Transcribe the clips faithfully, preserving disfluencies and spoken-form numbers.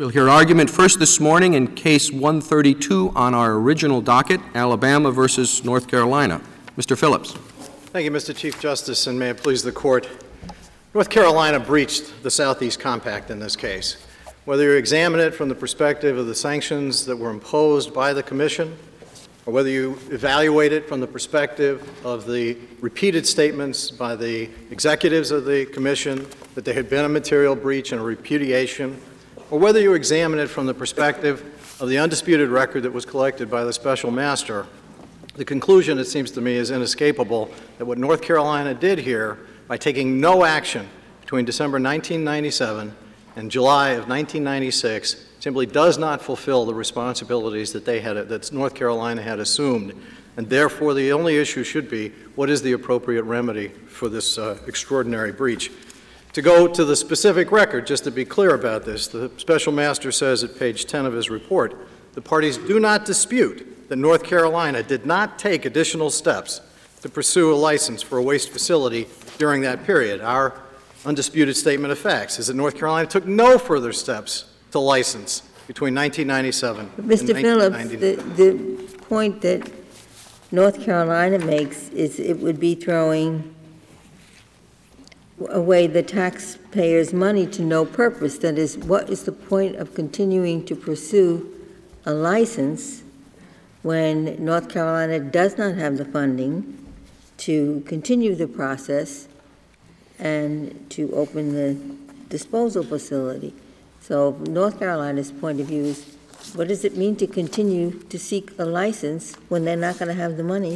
We'll hear argument first this morning in Case one thirty-two on our original docket, Alabama versus North Carolina. Mister Phillips. Thank you, Mister Chief Justice, and may it please the Court. North Carolina breached the Southeast Compact in this case. Whether you examine it from the perspective of the sanctions that were imposed by the Commission, or whether you evaluate it from the perspective of the repeated statements by the executives of the Commission that there had been a material breach and a repudiation, or whether you examine it from the perspective of the undisputed record that was collected by the Special Master, the conclusion, it seems to me, is inescapable that what North Carolina did here, by taking no action between December nineteen ninety-seven and July of nineteen ninety-six, simply does not fulfill the responsibilities that they had, that North Carolina had assumed, and therefore the only issue should be what is the appropriate remedy for this uh, extraordinary breach. To go to the specific record, just to be clear about this, the Special Master says at page ten of his report, the parties do not dispute that North Carolina did not take additional steps to pursue a license for a waste facility during that period. Our undisputed statement of facts is that North Carolina took no further steps to license between nineteen ninety-seven Mister and Phillips, nineteen ninety-nine. the, the point that North Carolina makes is it would be throwing away the taxpayers' money to no purpose. That is, what is the point of continuing to pursue a license when North Carolina does not have the funding to continue the process and to open the disposal facility? So North Carolina's point of view is, what does it mean to continue to seek a license when they're not going to have the money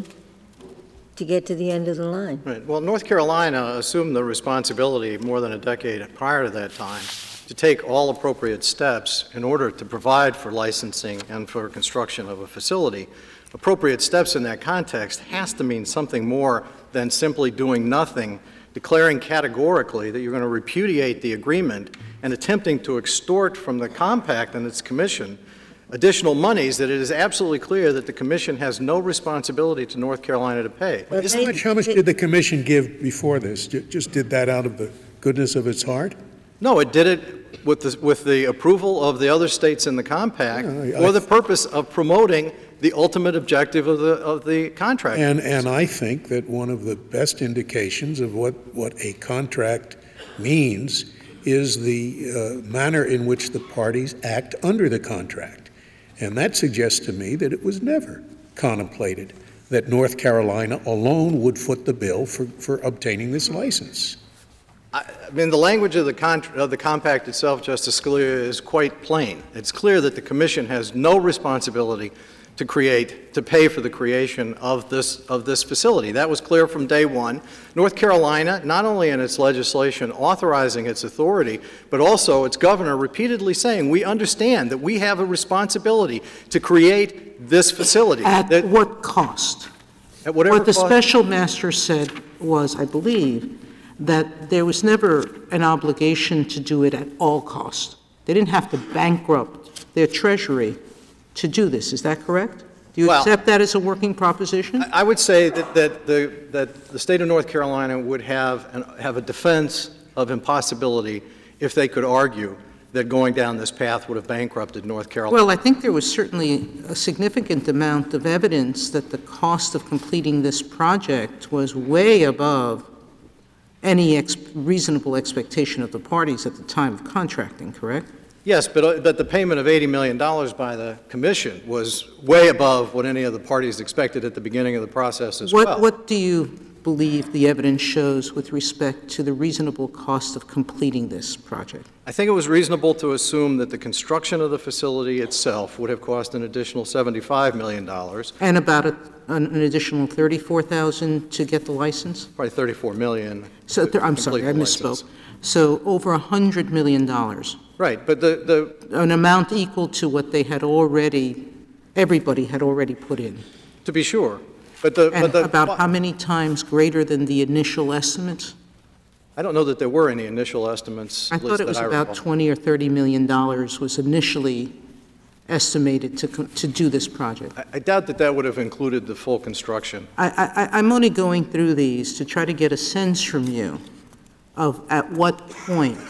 to get to the end of the line? Right. Well, North Carolina assumed the responsibility more than a decade prior to that time to take all appropriate steps in order to provide for licensing and for construction of a facility. Appropriate steps in that context has to mean something more than simply doing nothing, declaring categorically that you're going to repudiate the agreement and attempting to extort from the compact and its commission additional monies that it is absolutely clear that the Commission has no responsibility to North Carolina to pay. Well, How they- much, how much did the Commission give before this? Ju- Just did that out of the goodness of its heart? No, it did it with the, with the approval of the other states in the compact Yeah, I- for I- the purpose of promoting the ultimate objective of the, of the contract. And, and I think that one of the best indications of what, what a contract means is the uh, manner in which the parties act under the contract. And that suggests to me that it was never contemplated that North Carolina alone would foot the bill for, for obtaining this license. I, I mean, the language of the, contra- of the compact itself, Justice Scalia, is quite plain. It's clear that the Commission has no responsibility to create, to pay for the creation of this, of this facility. That was clear from day one. North Carolina, not only in its legislation authorizing its authority, but also its governor repeatedly saying, we understand that we have a responsibility to create this facility. At that, what cost? at whatever What the cost- special master said was, I believe, that there was never an obligation to do it at all costs. They didn't have to bankrupt their treasury to do this. Is that correct? Do you Well, accept that as a working proposition? I would say that, that, the, that the state of North Carolina would have, an, have a defense of impossibility if they could argue that going down this path would have bankrupted North Carolina. Well, I think there was certainly a significant amount of evidence that the cost of completing this project was way above any ex- reasonable expectation of the parties at the time of contracting, correct? Yes, but, uh, but the payment of eighty million dollars by the Commission was way above what any of the parties expected at the beginning of the process as What, well. what do you believe the evidence shows with respect to the reasonable cost of completing this project? I think it was reasonable to assume that the construction of the facility itself would have cost an additional seventy-five million dollars, And about a, an, an additional thirty-four thousand dollars to get the license? probably thirty-four million dollars. So, th- I'm to sorry, I complete the misspoke. license. So over one hundred million dollars, Right, but the, the, an amount equal to what they had already, everybody had already put in. to be sure, but the, And but the. about how many times greater than the initial estimates? I don't know that there were any initial estimates. I at thought least it was that I about recall. twenty or thirty million dollars was initially estimated to, co- to do this project. I- I doubt that that would have included the full construction. I, I, I'm only going through these to try to get a sense from you of at what point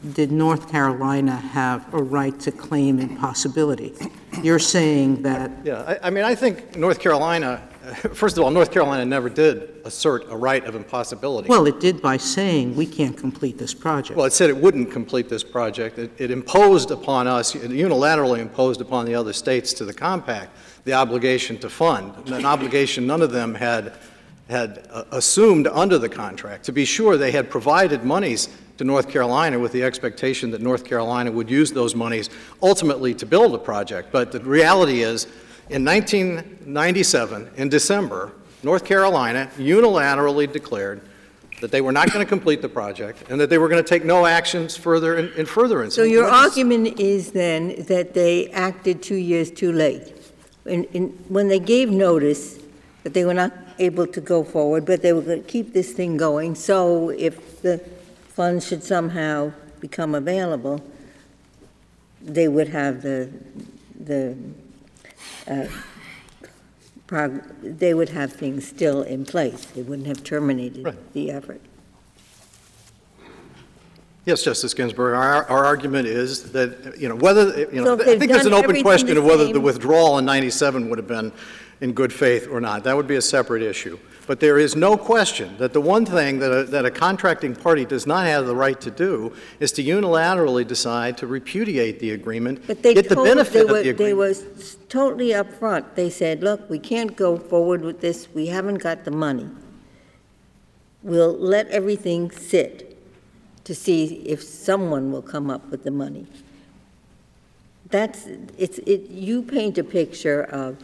did North Carolina have a right to claim impossibility? You're saying that Yeah, I, I mean, I think North Carolina, first of all, North Carolina never did assert a right of impossibility. Well, it did by saying we can't complete this project. Well, it said it wouldn't complete this project. It, it imposed upon us, it unilaterally imposed upon the other states to the compact the obligation to fund, an obligation none of them had, had uh, assumed under the contract. To be sure, they had provided monies to North Carolina with the expectation that North Carolina would use those monies ultimately to build a project. But the reality is, in nineteen ninety-seven, in December, North Carolina unilaterally declared that they were not going to complete the project and that they were going to take no actions further in, in furtherance. So your What is- argument is then that they acted two years too late. In, in, when they gave notice that they were not able to go forward, but they were going to keep this thing going, so if the funds should somehow become available, they would have the, the, uh, prog- they would have things still in place. They wouldn't have terminated Right. the effort. Yes, Justice Ginsburg, our, our argument is that, you know, whether, you So know, if I they've think there's done an open everything question the of whether same- the withdrawal in ninety-seven would have been in good faith or not. That would be a separate issue. But there is no question that the one thing that a, that a contracting party does not have the right to do is to unilaterally decide to repudiate the agreement, But they get the told, benefit they of were, the they agreement. were s- totally upfront. They said, look, we can't go forward with this, we haven't got the money. We'll let everything sit to see if someone will come up with the money. That's, it's, it, you paint a picture of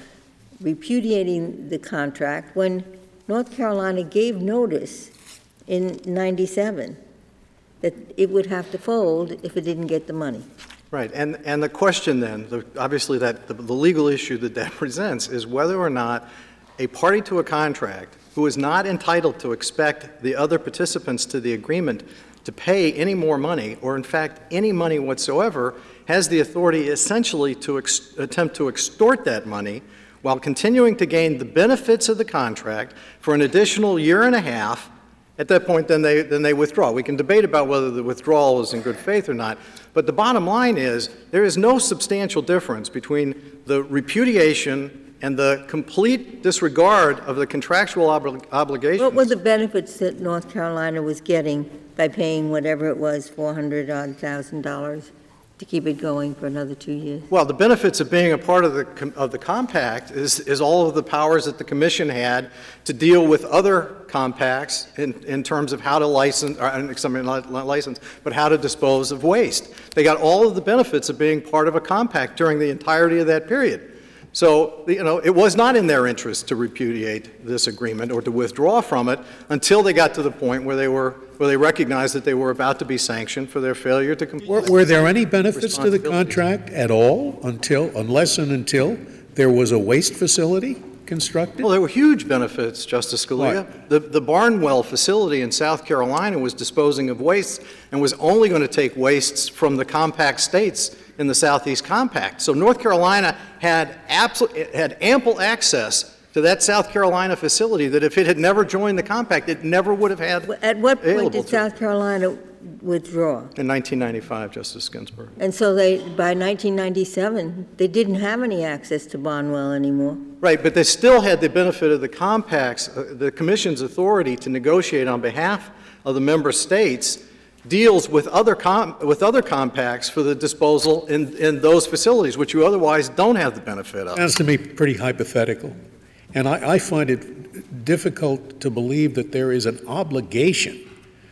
repudiating the contract when North Carolina gave notice in ninety-seven that it would have to fold if it didn't get the money. Right, and, and the question then, the, obviously that, the, the legal issue that that presents is whether or not a party to a contract who is not entitled to expect the other participants to the agreement to pay any more money, or in fact any money whatsoever, has the authority essentially to ex- attempt to extort that money while continuing to gain the benefits of the contract for an additional year and a half. At that point, then they, then they withdraw. We can debate about whether the withdrawal is in good faith or not, but the bottom line is there is no substantial difference between the repudiation and the complete disregard of the contractual obli- obligations. What were the benefits that North Carolina was getting by paying whatever it was, four hundred odd thousand dollars, to keep it going for another two years? Well, the benefits of being a part of the com- of the compact is is all of the powers that the commission had to deal with other compacts in, in terms of how to license, or, I mean, not not license, but how to dispose of waste. They got all of the benefits of being part of a compact during the entirety of that period. So, you know, it was not in their interest to repudiate this agreement or to withdraw from it until they got to the point where they were, where they recognized that they were about to be sanctioned for their failure to complete. Were, were there any benefits to the Responsibilities. contract at all until, unless and until there was a waste facility constructed? Well, there were huge benefits, Justice Scalia. The, the Barnwell facility in South Carolina was disposing of waste and was only going to take wastes from the compact states in the Southeast Compact. So North Carolina had, absolute, had ample access to that South Carolina facility that if it had never joined the compact, it never would have had At what point available did to South Carolina withdraw? in nineteen ninety-five, Justice Ginsburg. And so they, by nineteen ninety-seven, they didn't have any access to Barnwell anymore. Right, but they still had the benefit of the compacts, uh, the Commission's authority to negotiate on behalf of the member states deals with other com- with other compacts for the disposal in, in those facilities, which you otherwise don't have the benefit of. Sounds to me pretty hypothetical. And I, I find it difficult to believe that there is an obligation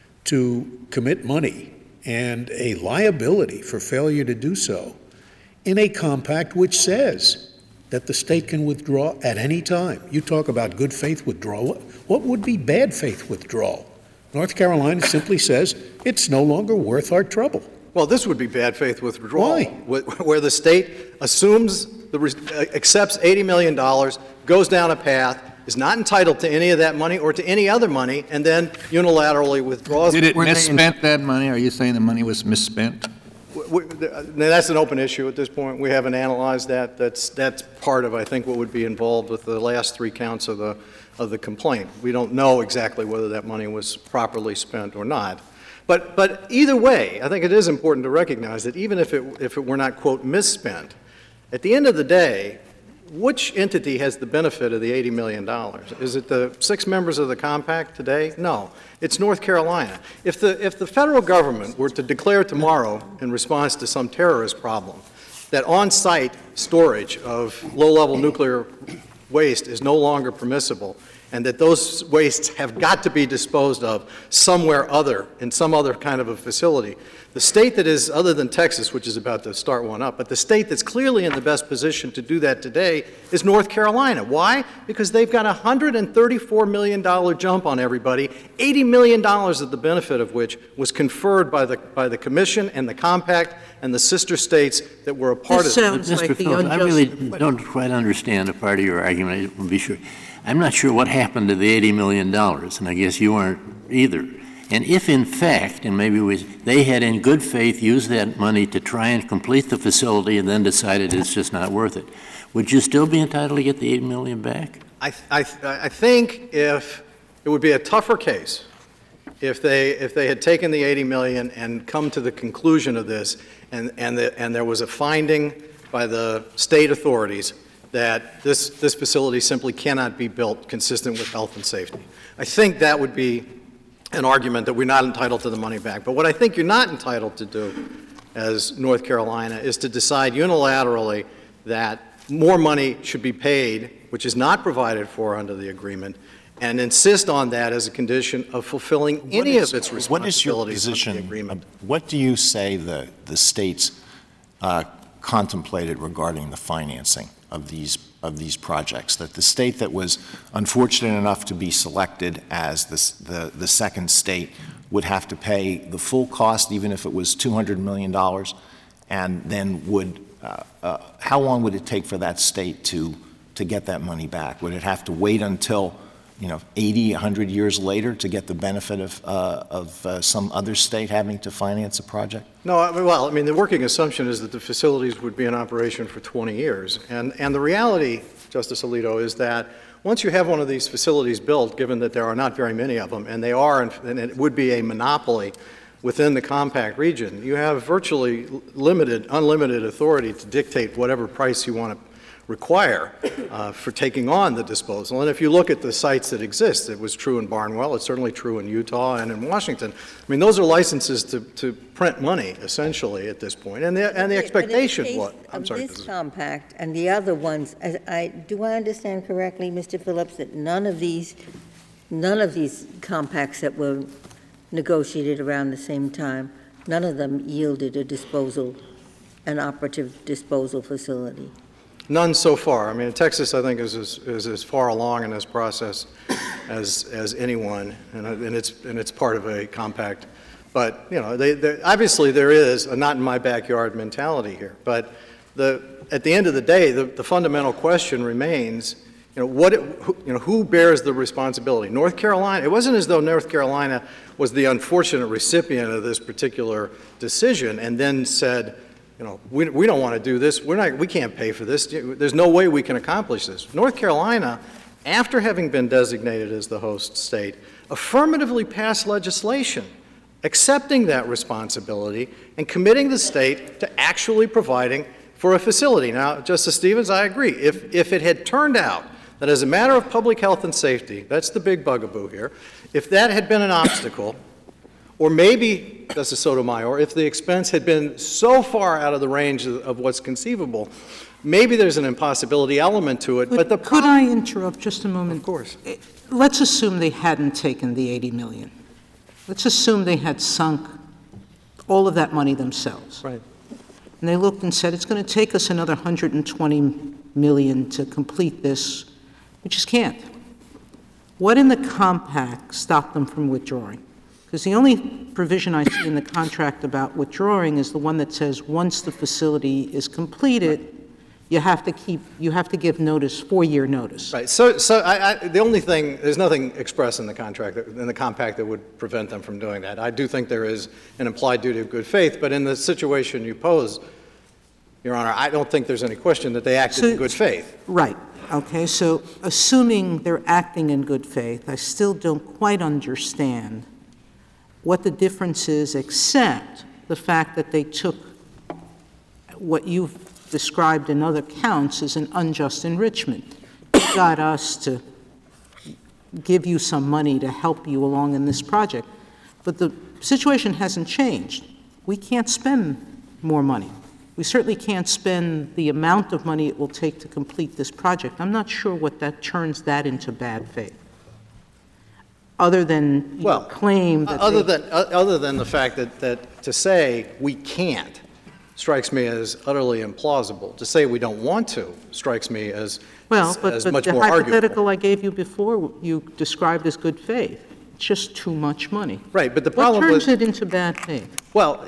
to commit money and a liability for failure to do so in a compact which says that the state can withdraw at any time. You talk about good faith withdrawal. What would be bad faith withdrawal? North Carolina simply says it's no longer worth our trouble. Well, this would be bad faith withdrawal. Why? wh- Where the state assumes, the, re- uh, accepts eighty million dollars, goes down a path, is not entitled to any of that money or to any other money, and then unilaterally withdraws. Did it Were they in- misspent that money? Are you saying the money was misspent? We- we- uh, That's an open issue at this point. We haven't analyzed that. That's, that's part of, I think, what would be involved with the last three counts of the, of the complaint. We don't know exactly whether that money was properly spent or not. But, but either way, I think it is important to recognize that even if it, if it were not, quote, misspent, at the end of the day, which entity has the benefit of the eighty million dollars? Is it the six members of the compact today? No. It's North Carolina. If the, if the federal government were to declare tomorrow in response to some terrorist problem that on-site storage of low-level nuclear waste is no longer permissible, and that those wastes have got to be disposed of somewhere other, in some other kind of a facility, the state that is, other than Texas, which is about to start one up, but the state that's clearly in the best position to do that today is North Carolina. Why? Because they've got a one hundred thirty-four million dollars jump on everybody, eighty million dollars of the benefit of which was conferred by the, by the Commission and the Compact and the sister states that were a part This of it. sounds Mister like the Phillips, I unjust... really don't quite understand a part of your argument. I will be sure. I'm not sure what happened to the eighty million dollars, and I guess you aren't either. And if, in fact, and maybe we, they had in good faith used that money to try and complete the facility and then decided it's just not worth it, would you still be entitled to get the eighty million dollars back? I, I, I think if it would be a tougher case if they if they had taken the eighty million dollars and come to the conclusion of this, and and the, and there was a finding by the state authorities that this this facility simply cannot be built consistent with health and safety. I think that would be an argument that we're not entitled to the money back. But what I think you're not entitled to do as North Carolina is to decide unilaterally that more money should be paid, which is not provided for under the agreement, and insist on that as a condition of fulfilling What any is- of its What is your responsibilities under the position? agreement. uh, What do you say the, the states uh, contemplated regarding the financing of these of these projects? That the state that was unfortunate enough to be selected as this, the the second state would have to pay the full cost, even if it was two hundred million dollars, and then would uh, uh, how long would it take for that state to to get that money back? Would it have to wait until, you know, eighty, one hundred years later to get the benefit of, uh, of uh, some other state having to finance a project? No, I mean, well, I mean, the working assumption is that the facilities would be in operation for twenty years. And, and the reality, Justice Alito, is that once you have one of these facilities built, given that there are not very many of them, and they are, and it would be a monopoly within the compact region, you have virtually limited, unlimited authority to dictate whatever price you want to require uh, for taking on the disposal. And if you look at the sites that exist, it was true in Barnwell, it's certainly true in Utah and in Washington. I mean, those are licenses to, to print money, essentially, at this point. And the, and the expectation was... I'm sorry. This compact and the other ones, I, I, do I understand correctly, Mister Phillips, that none of these, none of these compacts that were negotiated around the same time, none of them yielded a disposal, an operative disposal facility? None so far. I mean, Texas, I think, is as, is as far along in this process as, as anyone, and, and, it's, and it's part of a compact. But, you know, they, they, obviously there is a not-in-my-backyard mentality here. But the, at the end of the day, the, the fundamental question remains, you know, what it, who, you know, who bears the responsibility? North Carolina, it wasn't as though North Carolina was the unfortunate recipient of this particular decision and then said, you know, we, we don't want to do this. We're not, we can't pay for this. There's no way we can accomplish this. North Carolina, after having been designated as the host state, affirmatively passed legislation accepting that responsibility and committing the state to actually providing for a facility. Now, Justice Stevens, I agree. If, if it had turned out that as a matter of public health and safety, that's the big bugaboo here, if that had been an obstacle, or maybe, Justice Sotomayor, if the expense had been so far out of the range of, of what's conceivable, maybe there's an impossibility element to it. But, but the could I interrupt just a moment? Of course. Let's assume they hadn't taken the eighty million dollars. Let's assume they had sunk all of that money themselves. Right. And they looked and said, it's going to take us another one hundred twenty million dollars to complete this. We just can't. What in the compact stopped them from withdrawing? Because the only provision I see in the contract about withdrawing is the one that says once the facility is completed, you have to keep, you have to give notice, four-year notice. Right. So, so I, I, the only thing, there's nothing expressed in the contract, that, in the compact that would prevent them from doing that. I do think there is an implied duty of good faith, but in the situation you pose, Your Honor, I don't think there's any question that they acted So- in good faith. Right. Okay. So assuming they're acting in good faith, I still don't quite understand what the difference is, except the fact that they took what you've described in other counts as an unjust enrichment. You got us to give you some money to help you along in this project. But the situation hasn't changed. We can't spend more money. We certainly can't spend the amount of money it will take to complete this project. I'm not sure what that turns that into bad faith, other than you Well, claim that Other they- than, uh, other than the fact that, that to say we can't strikes me as utterly implausible. To say we don't want to strikes me as, well, but, as but much the more arguable. hypothetical I gave you before, you described as good faith. It's just too much money. Right, but the What problem turns with, it into bad faith? well,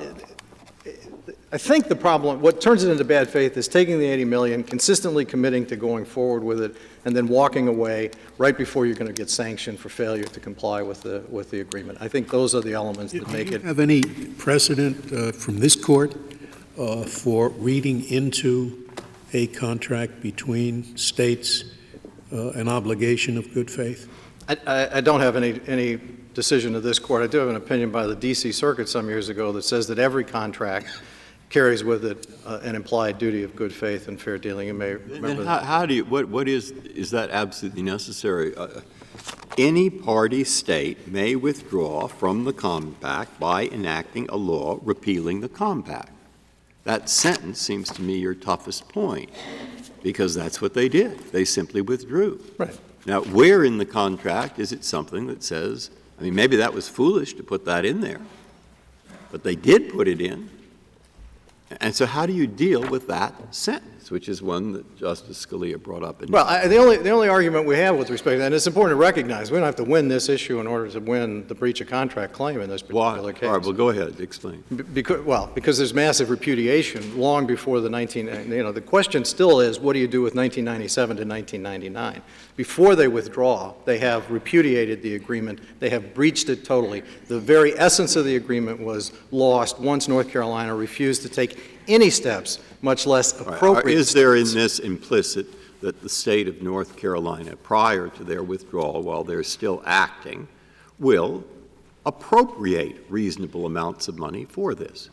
I think the problem, what turns it into bad faith is taking the eighty million, consistently committing to going forward with it, and then walking away right before you're going to get sanctioned for failure to comply with the, with the agreement. I think those are the elements that make Do it. you have any precedent uh, from this court uh, for reading into a contract between states uh, an obligation of good faith? I, I, I don't have any, any decision of this court. I do have an opinion by the D C Circuit some years ago that says that every contract carries with it uh, an implied duty of good faith and fair dealing. You may remember Then that. how, how do you, what, what is, is that absolutely necessary? Uh, Any party state may withdraw from the compact by enacting a law repealing the compact. That sentence seems to me your toughest point, because that's what they did. They simply withdrew. Right. Now, where in the contract is it something that says, I mean, maybe that was foolish to put that in there, but they did put it in. And so how do you deal with that sentence, which is one that Justice Scalia brought up? In Well, I, the only the only argument we have with respect to that, and it's important to recognize, we don't have to win this issue in order to win the breach of contract claim in this Why? particular case. All right, well, go ahead, explain. Because, well, because there's massive repudiation long before the nineteen, you know, the question still is, what do you do with nineteen ninety-seven to nineteen ninety-nine? Before they withdraw, they have repudiated the agreement. They have breached it totally. The very essence of the agreement was lost once North Carolina refused to take any steps, much less All right, appropriate Is there in steps. this implicit that the state of North Carolina, prior to their withdrawal, while they're still acting, will appropriate reasonable amounts of money for this?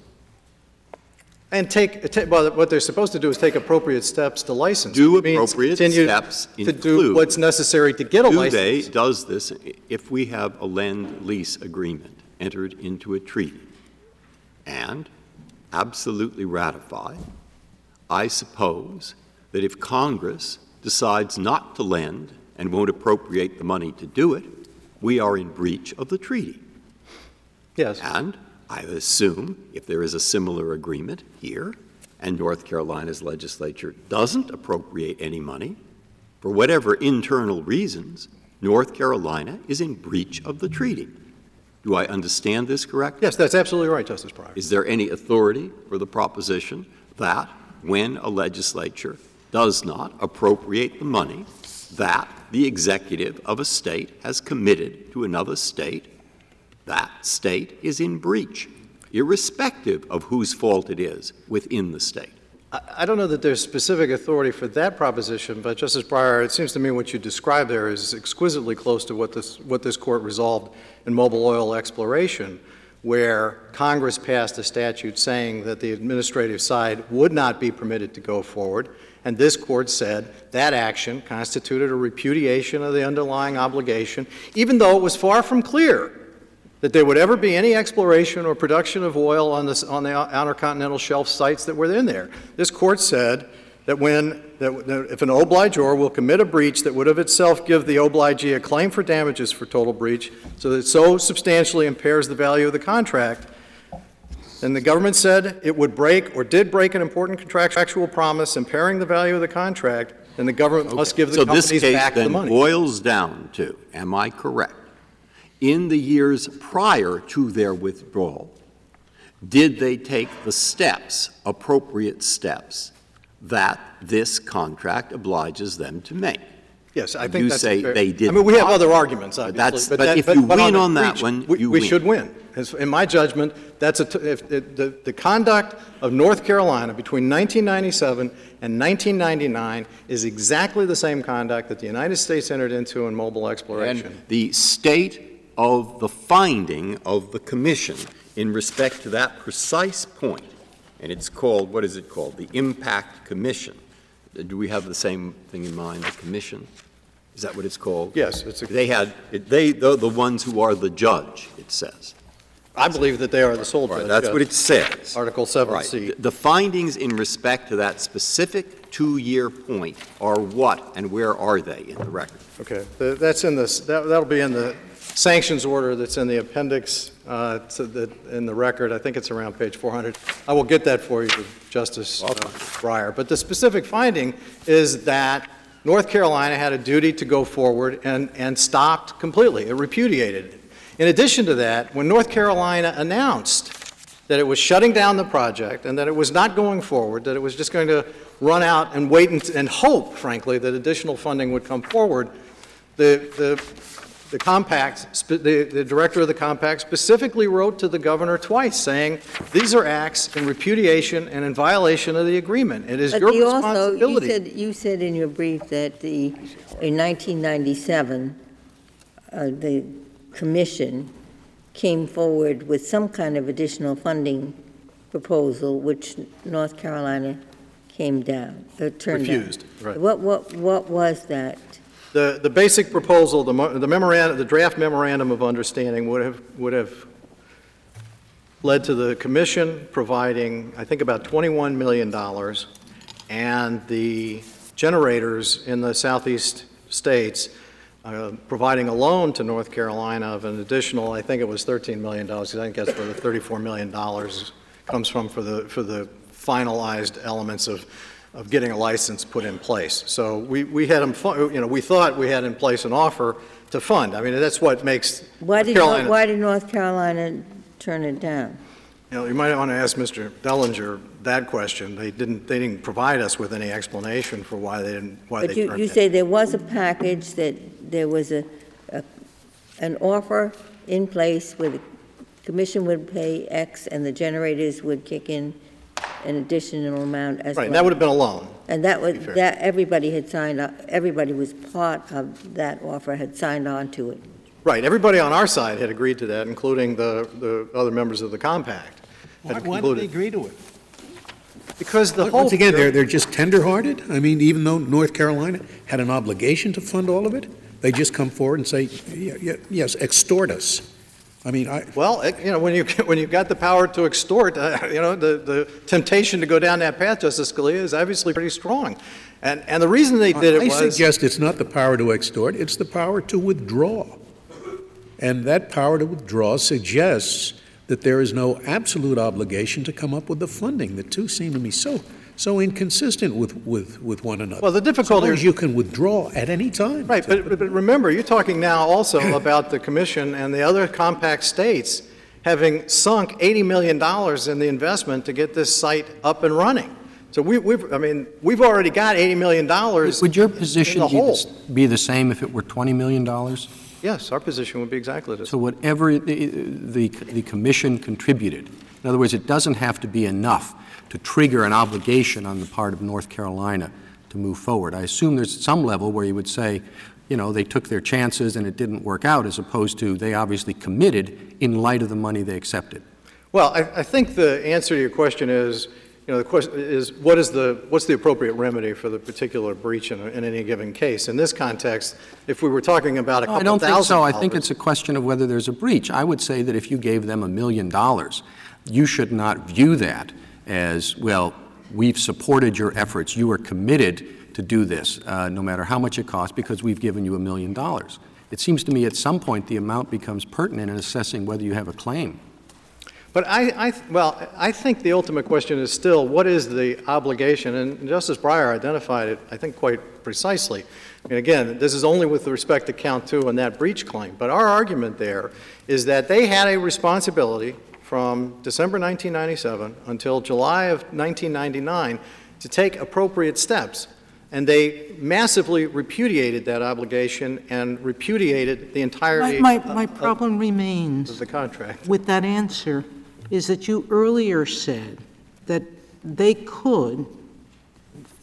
And take, ta- well, what they're supposed to do is take appropriate steps to license. Do which means appropriate continue steps to do include- what's necessary to get a Do they, license. does this, if we have a lend-lease agreement entered into a treaty and absolutely ratified, I suppose that if Congress decides not to lend and won't appropriate the money to do it, we are in breach of the treaty. Yes. And I assume if there is a similar agreement here and North Carolina's legislature doesn't appropriate any money, for whatever internal reasons, North Carolina is in breach of the treaty. Do I understand this correctly? Yes, that's absolutely right, Justice Breyer. Is there any authority for the proposition that when a legislature does not appropriate the money that the executive of a state has committed to another state, that state is in breach, irrespective of whose fault it is within the state? I, I don't know that there's specific authority for that proposition, but Justice Breyer, it seems to me what you described there is exquisitely close to what this, what this court resolved in Mobile Oil Exploration, where Congress passed a statute saying that the administrative side would not be permitted to go forward, and this court said that action constituted a repudiation of the underlying obligation, even though it was far from clear that there would ever be any exploration or production of oil on, this, on the outer continental shelf sites that were in there. This court said that when that, that if an obligor will commit a breach that would of itself give the obligee a claim for damages for total breach, so that it so substantially impairs the value of the contract, then the government said it would break or did break an important contractual promise impairing the value of the contract, then the government must give the So companies this case back the then money. boils down to, am I correct, in the years prior to their withdrawal, did they take the steps, appropriate steps, that this contract obliges them to make? Yes, I You think that's say fair. they did I mean, we have not. other arguments, obviously. That's- but that- if you on win the on that breach, one, we- you We win. should win. As- In my judgment, that's a t- if the, the, the conduct of North Carolina between nineteen ninety-seven and nineteen ninety-nine is exactly the same conduct that the United States entered into in Mobile Exploration. And the state of the finding of the commission in respect to that precise point, and it's called, what is it called? The Impact Commission. Do we have the same thing in mind, the commission? Is that what it's called? Yes, it's a, They had, they, they're the ones who are the judge, it says. I believe that they are the sole Right, judge. that's yes. what it says. Article seven Right. C. The findings in respect to that specific two-year point are what, and where are they in the record? Okay, The- that's in this, that, that'll be in the sanctions order that's in the appendix, uh, to the, in the record. I think it's around page four hundred. I will get that for you, Justice uh, Breyer. But the specific finding is that North Carolina had a duty to go forward and, and stopped completely. It repudiated it. In addition to that, when North Carolina announced that it was shutting down the project and that it was not going forward, that it was just going to run out and wait and, and hope, frankly, that additional funding would come forward, the, the, the compact, spe- the, the director of the compact specifically wrote to the governor twice saying, these are acts in repudiation and in violation of the agreement. It is But your you also, you responsibility. said, you said in your brief that the, in nineteen ninety-seven, uh, the commission came forward with some kind of additional funding proposal, which North Carolina came down, uh, turned down. Refused, right. What, what, what was that? The, the basic proposal, the mo- the memorandum, the draft memorandum of understanding would have, would have led to the commission providing, I think, about twenty-one million dollars, and the generators in the southeast states uh, providing a loan to North Carolina of an additional, I think it was thirteen million dollars, because I think that's where the thirty-four million dollars comes from for the, for the finalized elements of, of getting a license put in place. So we, we had them, fu- you know, we thought we had in place an offer to fund. I mean, that's what makes Why North did, Carolina. why did North Carolina turn it down? You know, you might want to ask Mister Dellinger that question. They didn't, they didn't provide us with any explanation for why they didn't, why But they you, turned you it. say there was a package, that there was a, a, an offer in place where the commission would pay X and the generators would kick in an additional amount as well. Right, and that would have been a loan. And that was, be fair. that, everybody had signed, up- everybody was part of that offer, had signed on to it. Right, everybody on our side had agreed to that, including the, the other members of the compact. Why, had why did they concluded. agree to it? Because the whole. Once again, they're, they're just tender-hearted? I mean, even though North Carolina had an obligation to fund all of it, they just come forward and say, "Yeah, yeah, yes, extort us. I mean, I, Well, it- you know, when you, when you've got the power to extort, uh, you know, the, the temptation to go down that path, Justice Scalia, is obviously pretty strong. And, and the reason they did it I was. suggest it's not the power to extort, it's the power to withdraw. And that power to withdraw suggests that there is no absolute obligation to come up with the funding. The two seem to me so, so inconsistent with, with, with one another. Well, the difficulty- So long as you can withdraw at any time. Right, but, but remember, you're talking now also about the commission and the other compact states having sunk eighty million dollars in the investment to get this site up and running. So we, we've, I mean, we've already got eighty million dollars Would your in position the be hole. the, be the same if it were twenty million dollars? Yes, our position would be exactly the So same. whatever the, the, the commission contributed, in other words, it doesn't have to be enough to trigger an obligation on the part of North Carolina to move forward. I assume there's some level where you would say, you know, they took their chances and it didn't work out, as opposed to they obviously committed in light of the money they accepted. Well, I, I think the answer to your question is, you know, the question is, what is the, what's the appropriate remedy for the particular breach in, a- in any given case? In this context, if we were talking about a No, couple I don't thousand think so. I dollars- think it's a question of whether there's a breach. I would say that if you gave them a million dollars, you should not view that as, well, we've supported your efforts. You are committed to do this, uh, no matter how much it costs, because we've given you a million dollars. It seems to me at some point the amount becomes pertinent in assessing whether you have a claim. But I, I, well, I think the ultimate question is still, what is the obligation? And Justice Breyer identified it, I think, quite precisely. And again, this is only with respect to count two and that breach claim. But our argument there is that they had a responsibility from December nineteen ninety-seven until July of nineteen ninety-nine to take appropriate steps. And they massively repudiated that obligation and repudiated the My, entirety my, of- my of- problem of remains the contract. with that answer is that you earlier said that they could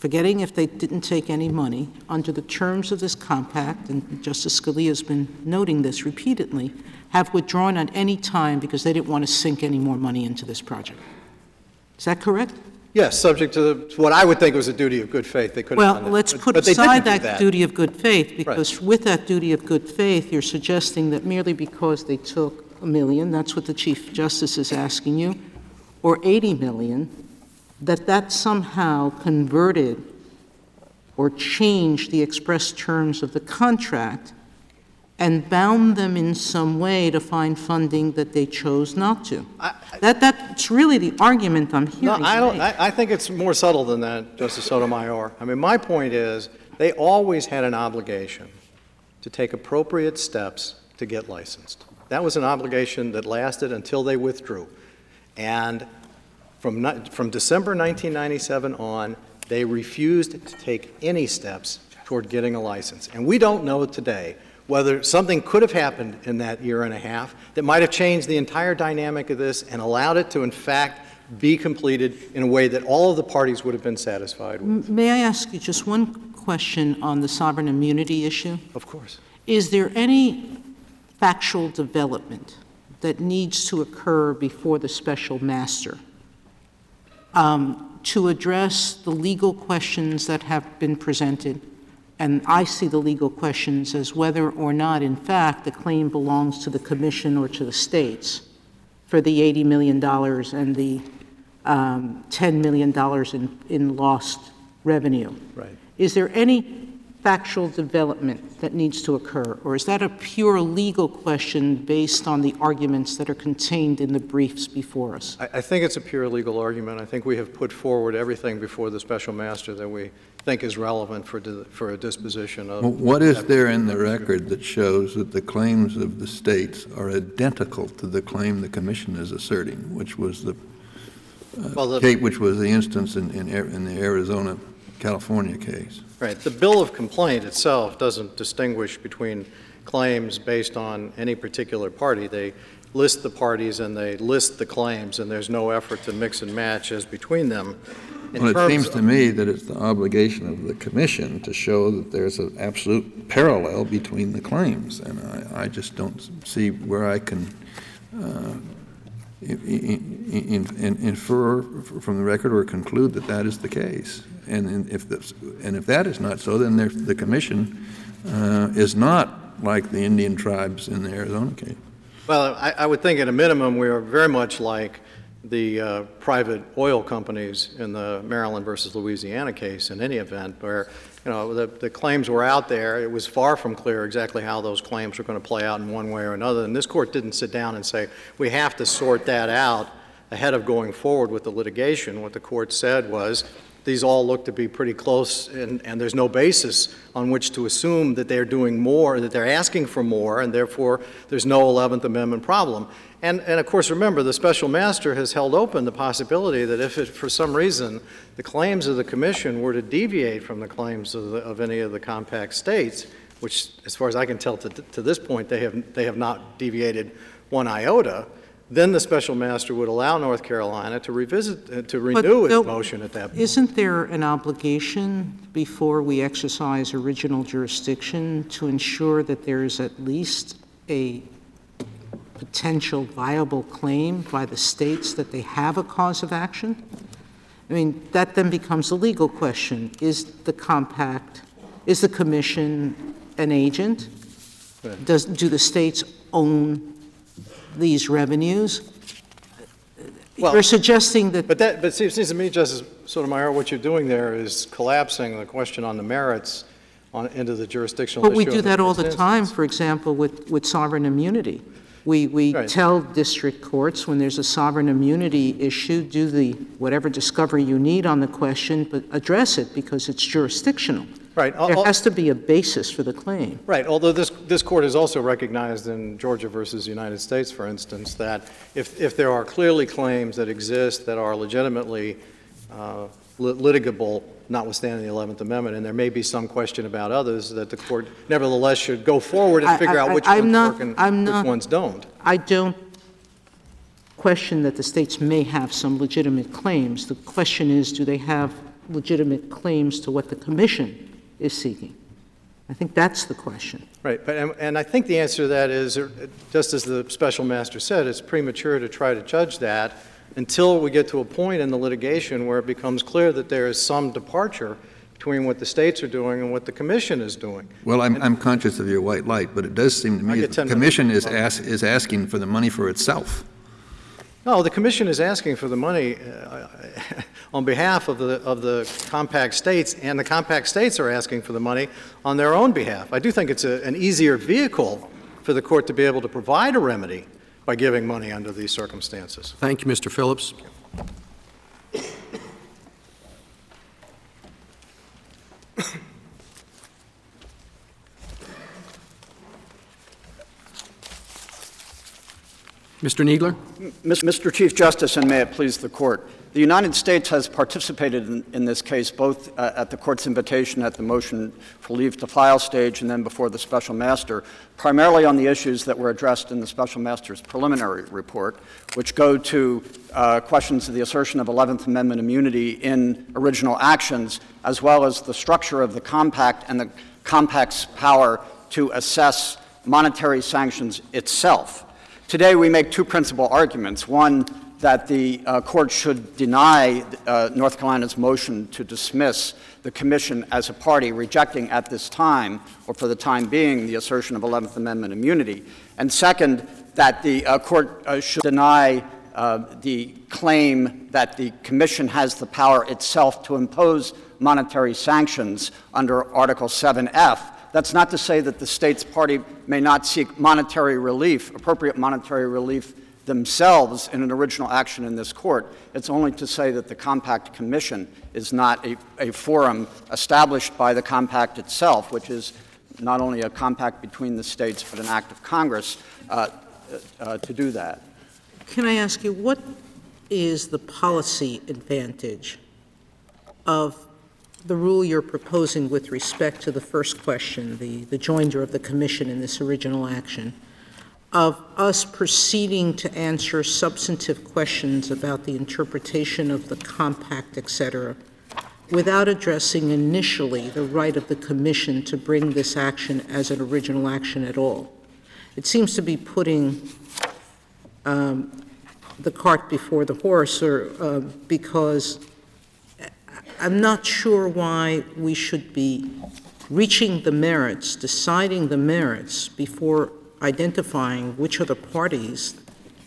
forgetting if they didn't take any money, under the terms of this compact, and Justice Scalia has been noting this repeatedly, have withdrawn at any time because they didn't want to sink any more money into this project. Is that correct? Yes, subject to, the, to what I would think was a duty of good faith. They could have Well, done that. let's But- put but they aside didn't do that duty of good faith, because Right. with that duty of good faith, you're suggesting that merely because they took a million, that's what the Chief Justice is asking you, or eighty million, that that somehow converted or changed the express terms of the contract and bound them in some way to find funding that they chose not to. I, That, that's really the argument I'm No, hearing. I don't. today. I, I think it's more subtle than that, Justice Sotomayor. I mean, my point is, they always had an obligation to take appropriate steps to get licensed. That was an obligation that lasted until they withdrew. And from, ni- from December nineteen ninety-seven on, they refused to take any steps toward getting a license. And we don't know today whether something could have happened in that year and a half that might have changed the entire dynamic of this and allowed it to, in fact, be completed in a way that all of the parties would have been satisfied with. M- May I ask you just one question on the sovereign immunity issue? Of course. Is there any factual development that needs to occur before the special master um, to address the legal questions that have been presented? And I see the legal questions as whether or not, in fact, the claim belongs to the commission or to the states for the eighty million dollars and the um, ten million dollars in, in lost revenue. Right. Is there any factual development that needs to occur, or is that a pure legal question based on the arguments that are contained in the briefs before us? I, I think it's a pure legal argument. I think we have put forward everything before the special master that we think is relevant for, di- for a disposition of. Well, what is there in the record that shows that the claims of the states are identical to the claim the commission is asserting, which was the, uh, Well, the- Kate, which was the instance in, in, Ar- in the Arizona, California case? Right. The bill of complaint itself doesn't distinguish between claims based on any particular party. They list the parties and they list the claims, and there's no effort to mix and match as between them. In Well, it terms seems of- to me that it's the obligation of the commission to show that there's an absolute parallel between the claims, and I, I just don't see where I can uh, in, in, in, infer from the record or conclude that that is the case. And, and if this, and if that is not so, then there, the commission uh, is not like the Indian tribes in the Arizona case. Well, I, I would think at a minimum we are very much like the uh, private oil companies in the Maryland versus Louisiana case in any event, where, you know, the, the claims were out there. It was far from clear exactly how those claims were going to play out in one way or another. And this court didn't sit down and say, we have to sort that out ahead of going forward with the litigation. What the court said was, these all look to be pretty close, and, and there's no basis on which to assume that they're doing more, that they're asking for more, and therefore there's no eleventh Amendment problem. And, and of course, remember, the special master has held open the possibility that if it, for some reason, the claims of the commission were to deviate from the claims of, the, of any of the compact states, which, as far as I can tell to, to this point, they have, they have not deviated one iota, then the special master would allow North Carolina to revisit, uh, to renew Bill, its motion at that point. Isn't there an obligation before we exercise original jurisdiction to ensure that there is at least a potential viable claim by the states that they have a cause of action? I mean, that then becomes a legal question. Is the compact, is the commission an agent? Does, do the states own these revenues? Well, You're suggesting that But that, but it seems to me, Justice Sotomayor, what you're doing there is collapsing the question on the merits on, into the jurisdictional But issue. we of do the that all the first time, instance. for example, with, with sovereign immunity. We, we Right. tell district courts when there's a sovereign immunity issue, do the whatever discovery you need on the question, but address it because it's jurisdictional. Right. Al- There al- has to be a basis for the claim. Right, although this, this court has also recognized in Georgia versus United States, for instance, that if, if there are clearly claims that exist that are legitimately uh, lit- litigable, notwithstanding the eleventh Amendment, and there may be some question about others, that the court nevertheless should go forward I- and figure I- out which I'm ones not- work and I'm which not- ones don't. I don't question that the states may have some legitimate claims. The question is, do they have legitimate claims to what the Commission is seeking? I think that's the question. Right, but and, and I think the answer to that is, uh, just as the special master said, it's premature to try to judge that until we get to a point in the litigation where it becomes clear that there is some departure between what the states are doing and what the Commission is doing. Well, I'm, I'm conscious of your white light, but it does seem to me that the Commission is, ask, is asking for the money for itself. No, the Commission is asking for the money uh, on behalf of the of the compact states, and the compact states are asking for the money on their own behalf. I do think it's a, an easier vehicle for the court to be able to provide a remedy by giving money under these circumstances. Thank you, Mister Phillips. Mister Kneedler? Mister Chief Justice, and may it please the Court, the United States has participated in, in this case both uh, at the Court's invitation at the motion for leave to file stage and then before the Special Master, primarily on the issues that were addressed in the Special Master's preliminary report, which go to uh, questions of the assertion of eleventh Amendment immunity in original actions, as well as the structure of the compact and the compact's power to assess monetary sanctions itself. Today, we make two principal arguments. One, that the uh, Court should deny uh, North Carolina's motion to dismiss the Commission as a party, rejecting at this time, or for the time being, the assertion of eleventh Amendment immunity. And second, that the uh, Court uh, should deny uh, the claim that the Commission has the power itself to impose monetary sanctions under Article seven F. That's not to say that the state's party may not seek monetary relief, appropriate monetary relief themselves in an original action in this court. It's only to say that the Compact Commission is not a, a forum established by the Compact itself, which is not only a compact between the states but an act of Congress uh, uh, to do that. Can I ask you, what is the policy advantage of the rule you're proposing with respect to the first question, the, the joinder of the Commission in this original action, of us proceeding to answer substantive questions about the interpretation of the compact, et cetera, without addressing initially the right of the Commission to bring this action as an original action at all? It seems to be putting um, the cart before the horse, or uh, because I'm not sure why we should be reaching the merits, deciding the merits, before identifying which are the parties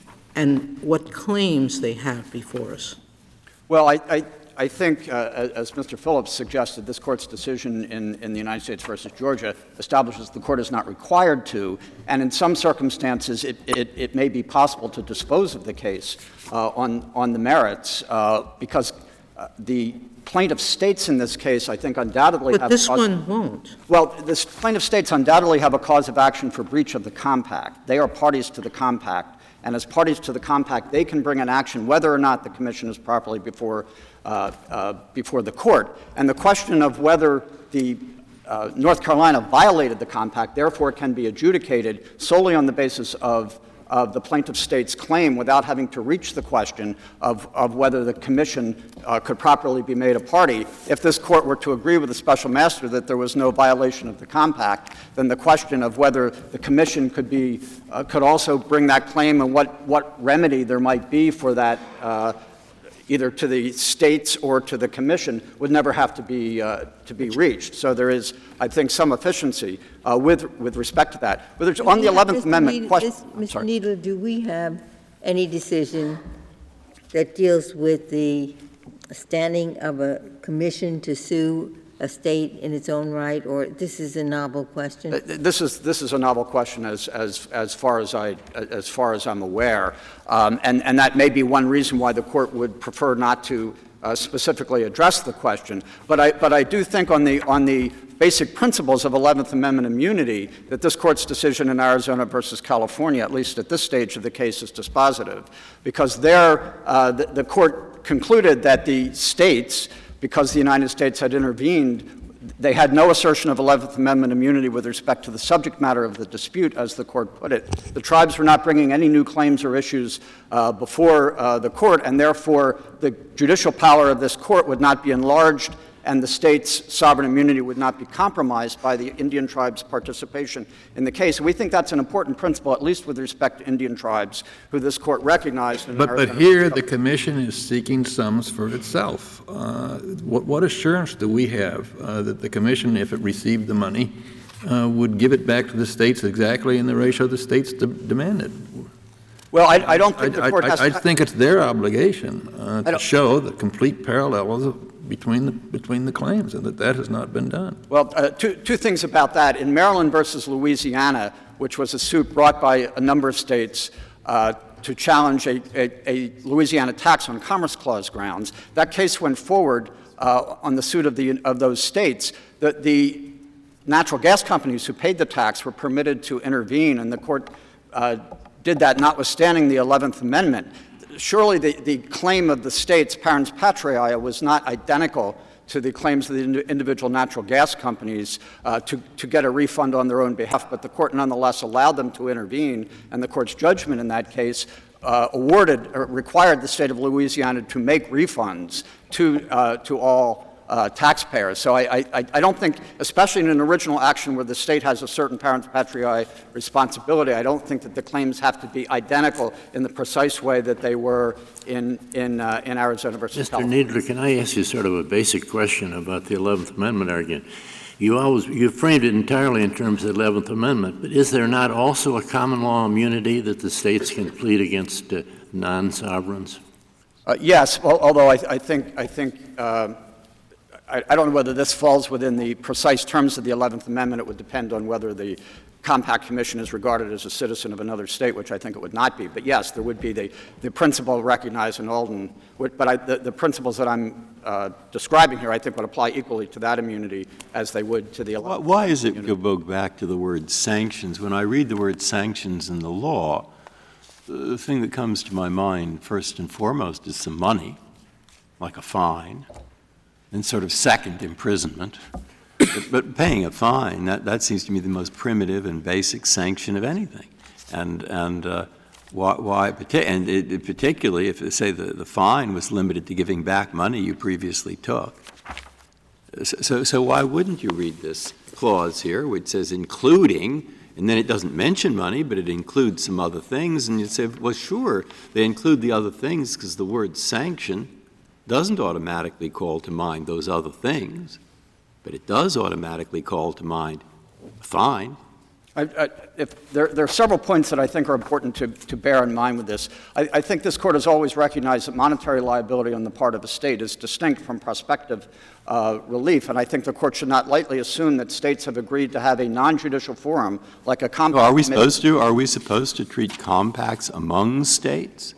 and what claims they have before us. Well, I, I, I think, uh, as Mister Phillips suggested, this Court's decision in, in the United States versus Georgia establishes the Court is not required to, and in some circumstances it, it, it may be possible to dispose of the case uh, on, on the merits uh, because uh, the plaintiff states in this case, I think, undoubtedly but have this cause, one won't. Well, this plaintiff states undoubtedly have a cause of action for breach of the compact. They are parties to the compact, and as parties to the compact, they can bring an action whether or not the Commission is properly before uh, uh, before the Court. And the question of whether the uh, North Carolina violated the compact, therefore, can be adjudicated solely on the basis of of the plaintiff state's claim without having to reach the question of, of whether the Commission uh, could properly be made a party. If this Court were to agree with the Special Master that there was no violation of the compact, then the question of whether the Commission could be uh, could also bring that claim and what, what remedy there might be for that uh, either to the states or to the Commission would never have to be uh, to be reached. So there is, I think, some efficiency uh, with with respect to that. Whether it's on the eleventh Amendment question, Mister Kneedler, do we have any decision that deals with the standing of a commission to sue a state in its own right, or this is a novel question? Uh, this is this is a novel question as as as far as I as far as I'm aware, um, and and that may be one reason why the Court would prefer not to uh, specifically address the question. But I but I do think on the on the basic principles of eleventh Amendment immunity that this Court's decision in Arizona versus California, at least at this stage of the case, is dispositive, because there uh, the, the Court concluded that the states, because the United States had intervened, they had no assertion of eleventh Amendment immunity with respect to the subject matter of the dispute, as the court put it. The tribes were not bringing any new claims or issues uh, before uh, the court, and therefore the judicial power of this court would not be enlarged, and the state's sovereign immunity would not be compromised by the Indian tribes' participation in the case. And we think that's an important principle, at least with respect to Indian tribes, who this court recognized. In but but here the commission is seeking sums for itself. Uh, what, what assurance do we have uh, that the commission, if it received the money, uh, would give it back to the states exactly in the ratio the states de- demanded? Well, I, I don't think I, the court I, has I, to... I think it's their obligation uh, to show the complete parallelism between the, between the claims, and that that has not been done. Well, uh, two, two things about that. In Maryland versus Louisiana, which was a suit brought by a number of states uh, to challenge a, a, a Louisiana tax on Commerce Clause grounds, that case went forward uh, on the suit of, the, of those states. The, the natural gas companies who paid the tax were permitted to intervene, and the court uh, did that notwithstanding the eleventh Amendment. Surely the, the claim of the states, parens patriae, was not identical to the claims of the ind- individual natural gas companies uh, to, to get a refund on their own behalf, but the court nonetheless allowed them to intervene, and the court's judgment in that case uh, awarded or required the state of Louisiana to make refunds to, uh, to all Uh, taxpayers. So I, I, I don't think, especially in an original action where the state has a certain parens patriae responsibility, I don't think that the claims have to be identical in the precise way that they were in in, uh, in Arizona versus Mister California. Kneedler, can I ask you sort of a basic question about the eleventh Amendment argument? You always you framed it entirely in terms of the eleventh Amendment, but is there not also a common law immunity that the states can plead against uh, non-sovereigns? Uh, yes, well, although I, I think I think. Uh, I, I don't know whether this falls within the precise terms of the eleventh Amendment. It would depend on whether the Compact Commission is regarded as a citizen of another state, which I think it would not be. But yes, there would be the, the principle recognized in Alden. But I, the, the principles that I'm uh, describing here, I think, would apply equally to that immunity as they would to the eleventh Why is it you go back to the word sanctions? When I read the word sanctions in the law, the thing that comes to my mind first and foremost is some money, like a fine. And sort of second, imprisonment. But, but paying a fine, that, that seems to me the most primitive and basic sanction of anything. And, and uh, why, why and it, it particularly if, say, the, the fine was limited to giving back money you previously took. So, so why wouldn't you read this clause here, which says including, and then it doesn't mention money, but it includes some other things, and you'd say, well, sure, they include the other things because the word sanction doesn't automatically call to mind those other things, but it does automatically call to mind a fine. I, I, if there, there are several points that I think are important to, to bear in mind with this. I, I think this court has always recognized that monetary liability on the part of a state is distinct from prospective uh, relief, and I think the court should not lightly assume that states have agreed to have a non-judicial forum like a compact. So are we supposed to? Are we supposed to treat compacts among states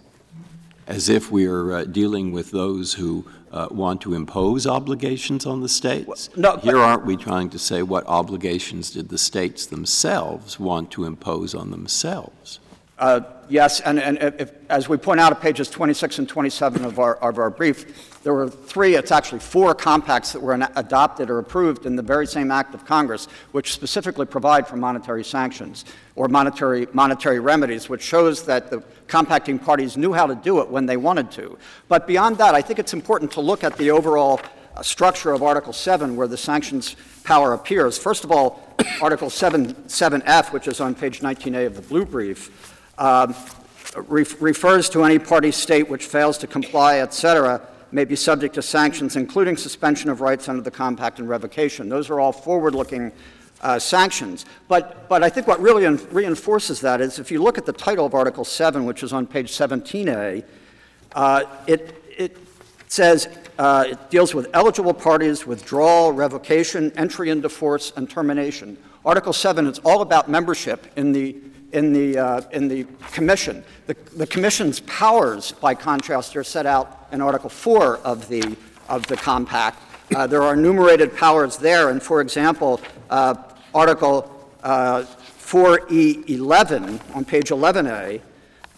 as if we are uh, dealing with those who uh, want to impose obligations on the states? Well, no, Here aren't we trying to say what obligations did the states themselves want to impose on themselves? Uh, yes, and, and if, as we point out at pages twenty-six and twenty-seven of our, of our brief, there were three, it's actually four compacts that were adopted or approved in the very same act of Congress, which specifically provide for monetary sanctions or monetary, monetary remedies, which shows that the compacting parties knew how to do it when they wanted to. But beyond that, I think it's important to look at the overall uh, structure of Article seven, where the sanctions power appears. First of all, Article seven, seven F, which is on page nineteen A of the blue brief, Um, ref- refers to any party state which fails to comply, et cetera, may be subject to sanctions, including suspension of rights under the compact and revocation. Those are all forward-looking uh, sanctions. But, but I think what really en- reinforces that is if you look at the title of Article seven, which is on page seventeen A, uh, it, it says uh, it deals with eligible parties, withdrawal, revocation, entry into force, and termination. Article seven is all about membership in the in the uh, in the commission. The, the commission's powers, by contrast, are set out in Article four of the of the compact. Uh, there are enumerated powers there, and for example, uh, Article uh, four E eleven on page eleven A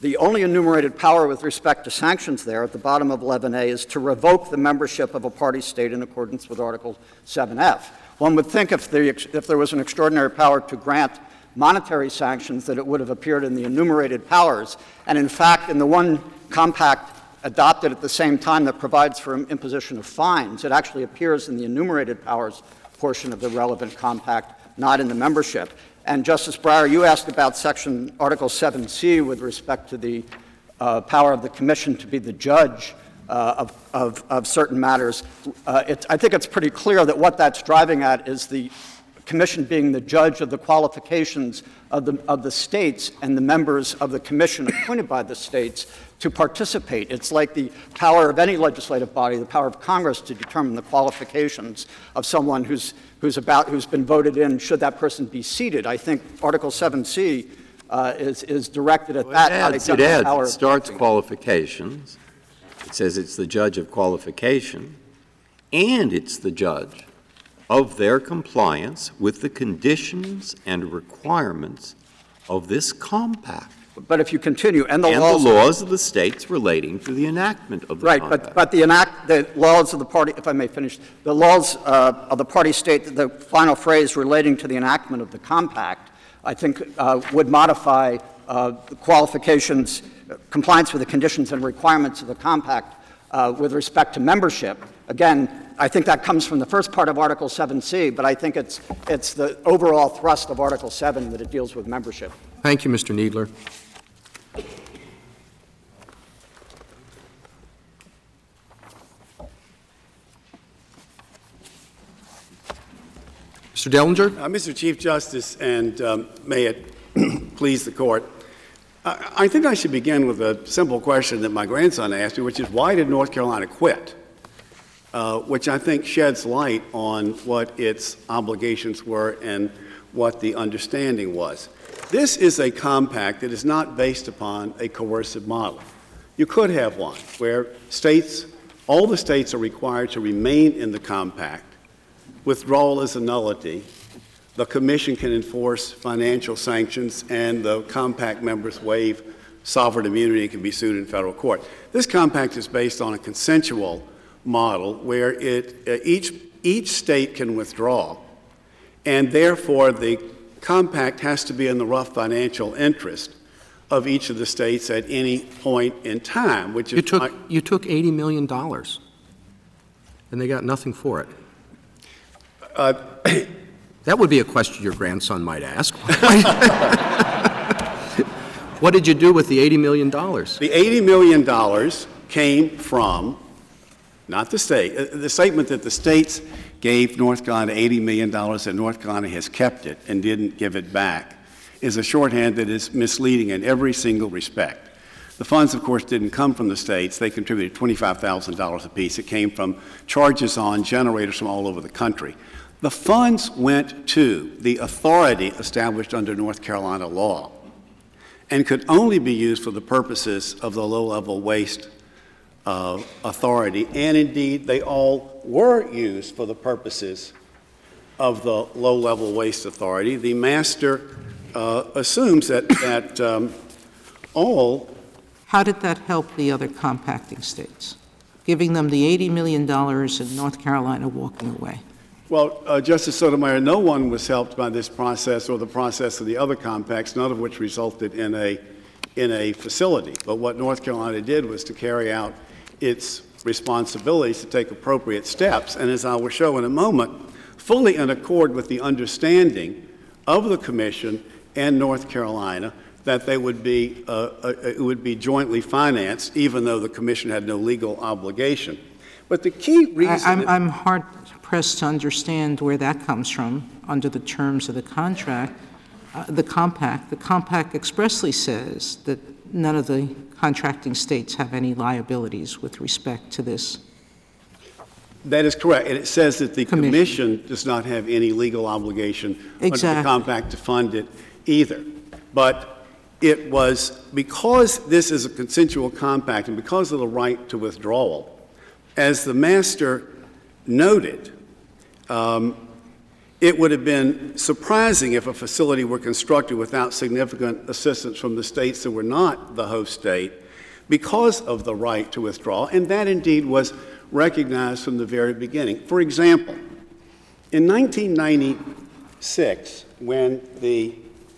The only enumerated power with respect to sanctions there at the bottom of eleven A is to revoke the membership of a party state in accordance with Article seven F. One would think if, the, if there was an extraordinary power to grant monetary sanctions that it would have appeared in the enumerated powers. And in fact, in the one compact adopted at the same time that provides for imposition of fines, it actually appears in the enumerated powers portion of the relevant compact, not in the membership. And Justice Breyer, you asked about Section Article seven C with respect to the uh, power of the Commission to be the judge uh, of, of, of certain matters. Uh, it, I think it's pretty clear that what that's driving at is the Commission being the judge of the qualifications of the, of the states and the members of the Commission appointed by the states to participate. It's like the power of any legislative body, the power of Congress to determine the qualifications of someone who's, who's, about, who's been voted in, should that person be seated. I think Article seven C uh, is, is directed at well, that. It adds, not it, adds. Power It starts qualifications. It says it's the judge of qualification, and it's the judge of their compliance with the conditions and requirements of this compact. But if you continue, and the, and laws, the laws of the states relating to the enactment of the right, compact. but, but the enact the laws of the party, if I may finish, the laws uh, of the party state, the final phrase relating to the enactment of the compact, I think uh, would modify uh, the qualifications, uh, compliance with the conditions and requirements of the compact uh, with respect to membership. Again, I think that comes from the first part of Article seven C, but I think it's, it's the overall thrust of Article seven that it deals with membership. Thank you, Mister Kneedler. Mister Dellinger? Uh, Mister Chief Justice, and um, may it please the Court, I, I think I should begin with a simple question that my grandson asked me, which is, why did North Carolina quit? Uh, which I think sheds light on what its obligations were and what the understanding was. This is a compact that is not based upon a coercive model. You could have one where states, all the states are required to remain in the compact. Withdrawal is a nullity. The Commission can enforce financial sanctions, and the compact members waive sovereign immunity and can be sued in federal court. This compact is based on a consensual model where it, uh, each, each state can withdraw, and therefore the compact has to be in the rough financial interest of each of the states at any point in time, which is you took, you took eighty million dollars, and they got nothing for it. Uh, that would be a question your grandson might ask. What did you do with the eighty million dollars? The eighty million dollars came from, not the state, uh, the statement that the states gave North Carolina eighty million dollars and North Carolina has kept it and didn't give it back is a shorthand that is misleading in every single respect. The funds, of course, didn't come from the states. They contributed twenty-five thousand dollars apiece. It came from charges on generators from all over the country. The funds went to the authority established under North Carolina law and could only be used for the purposes of the low-level waste uh, authority, and indeed they all were used for the purposes of the low-level waste authority. The master uh, assumes that, that um, all... How did that help the other compacting states, giving them the eighty million dollars and North Carolina walking away? Well, uh, Justice Sotomayor, no one was helped by this process or the process of the other compacts, none of which resulted in a, in a facility. But what North Carolina did was to carry out its responsibilities to take appropriate steps, and as I will show in a moment, fully in accord with the understanding of the Commission and North Carolina that they would be, uh, uh, it would be jointly financed, even though the Commission had no legal obligation. But the key reason... I, I'm, I'm hard-pressed to understand where that comes from under the terms of the contract. Uh, the compact, the compact expressly says that none of the contracting states have any liabilities with respect to this. That is correct. And it says that the Commission, Commission does not have any legal obligation exactly. under the compact to fund it either. But it was because this is a consensual compact and because of the right to withdrawal, as the master noted, um, it would have been surprising if a facility were constructed without significant assistance from the states that were not the host state because of the right to withdraw, and that indeed was recognized from the very beginning. For example, in nineteen ninety-six, when the,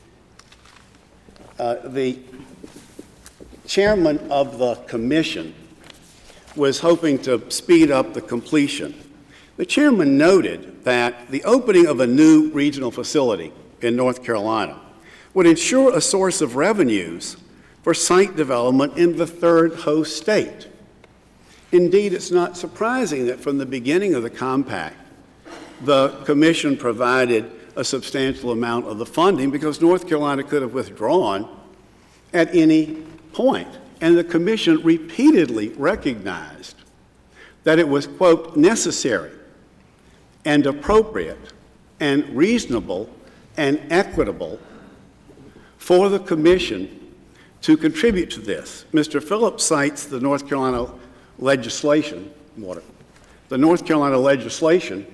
uh, the chairman of the commission was hoping to speed up the completion, the chairman noted that the opening of a new regional facility in North Carolina would ensure a source of revenues for site development in the third host state. Indeed, it's not surprising that from the beginning of the compact, the commission provided a substantial amount of the funding because North Carolina could have withdrawn at any point. And the commission repeatedly recognized that it was, quote, necessary and appropriate and reasonable and equitable for the commission to contribute to this. Mister Phillips cites the North Carolina legislation, water, the North Carolina legislation,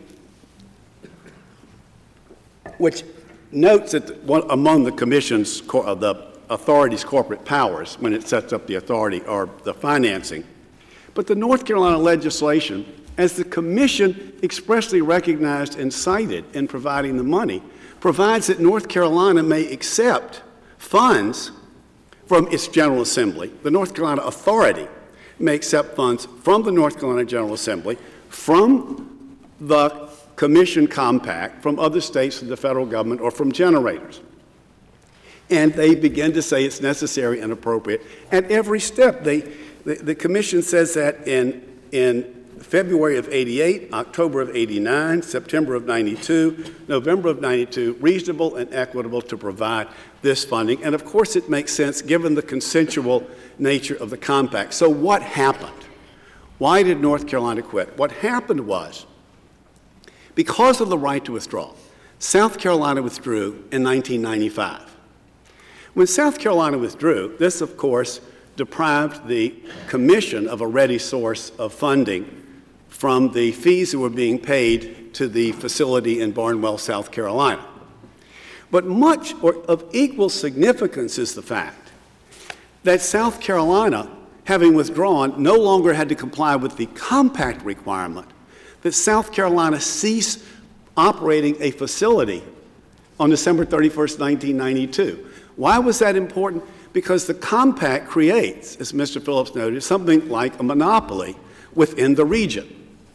which notes that one, among the commission's, uh, the authority's corporate powers when it sets up the authority or the financing. But the North Carolina legislation, as the commission expressly recognized and cited in providing the money, provides that North Carolina may accept funds from its General Assembly. The North Carolina Authority may accept funds from the North Carolina General Assembly, from the Commission Compact, from other states of the federal government, or from generators. And they begin to say it's necessary and appropriate at every step. They, the, the Commission says that in, in February of eighty-eight, October of eighty-nine, September of ninety-two, November of ninety-two, reasonable and equitable to provide this funding. And of course it makes sense given the consensual nature of the compact. So what happened? Why did North Carolina quit? What happened was, because of the right to withdraw, South Carolina withdrew in nineteen ninety-five. When South Carolina withdrew, this of course deprived the Commission of a ready source of funding from the fees that were being paid to the facility in Barnwell, South Carolina. But much or of equal significance is the fact that South Carolina, having withdrawn, no longer had to comply with the compact requirement that South Carolina cease operating a facility on December thirty-first, nineteen ninety-two. Why was that important? Because the compact creates, as Mister Phillips noted, something like a monopoly within the region.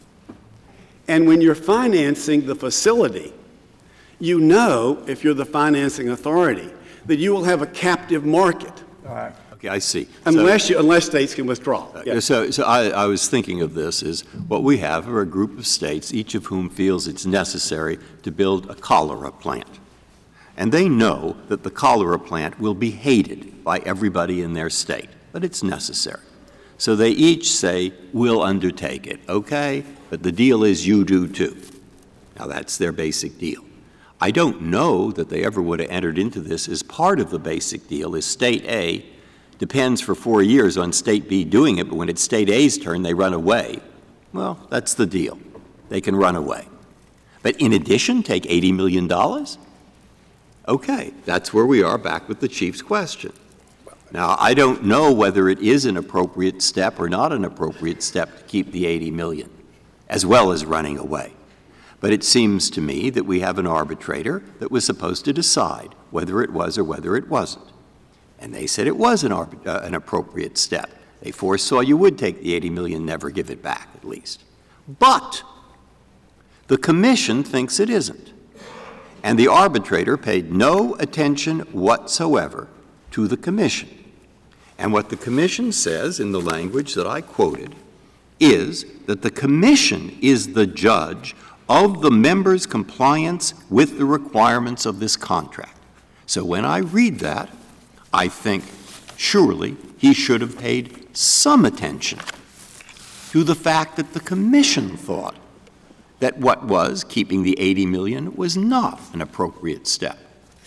And when you're financing the facility, you know, if you're the financing authority, that you will have a captive market. All right. Okay, I see. Unless, so, you, unless states can withdraw. Uh, yes. So, so I, I was thinking of this as what we have are a group of states, each of whom feels it's necessary to build a cholera plant. And they know that the cholera plant will be hated by everybody in their state, but it's necessary. So they each say, we'll undertake it, okay? But the deal is you do too. Now that's their basic deal. I don't know that they ever would have entered into this as part of the basic deal, is State A depends for four years on State B doing it, but when it's State A's turn, they run away. Well, that's the deal. They can run away. But in addition, take eighty million dollars? Okay, that's where we are back with the Chief's question. Now, I don't know whether it is an appropriate step or not an appropriate step to keep the eighty million dollars, as well as running away. But it seems to me that we have an arbitrator that was supposed to decide whether it was or whether it wasn't. And they said it was an, arbit- uh, an appropriate step. They foresaw you would take the eighty million dollars, never give it back, at least. But the Commission thinks it isn't. And the arbitrator paid no attention whatsoever to the Commission. And what the Commission says in the language that I quoted is that the Commission is the judge of the members' compliance with the requirements of this contract. So when I read that, I think surely he should have paid some attention to the fact that the Commission thought that what was keeping the eighty million dollars was not an appropriate step.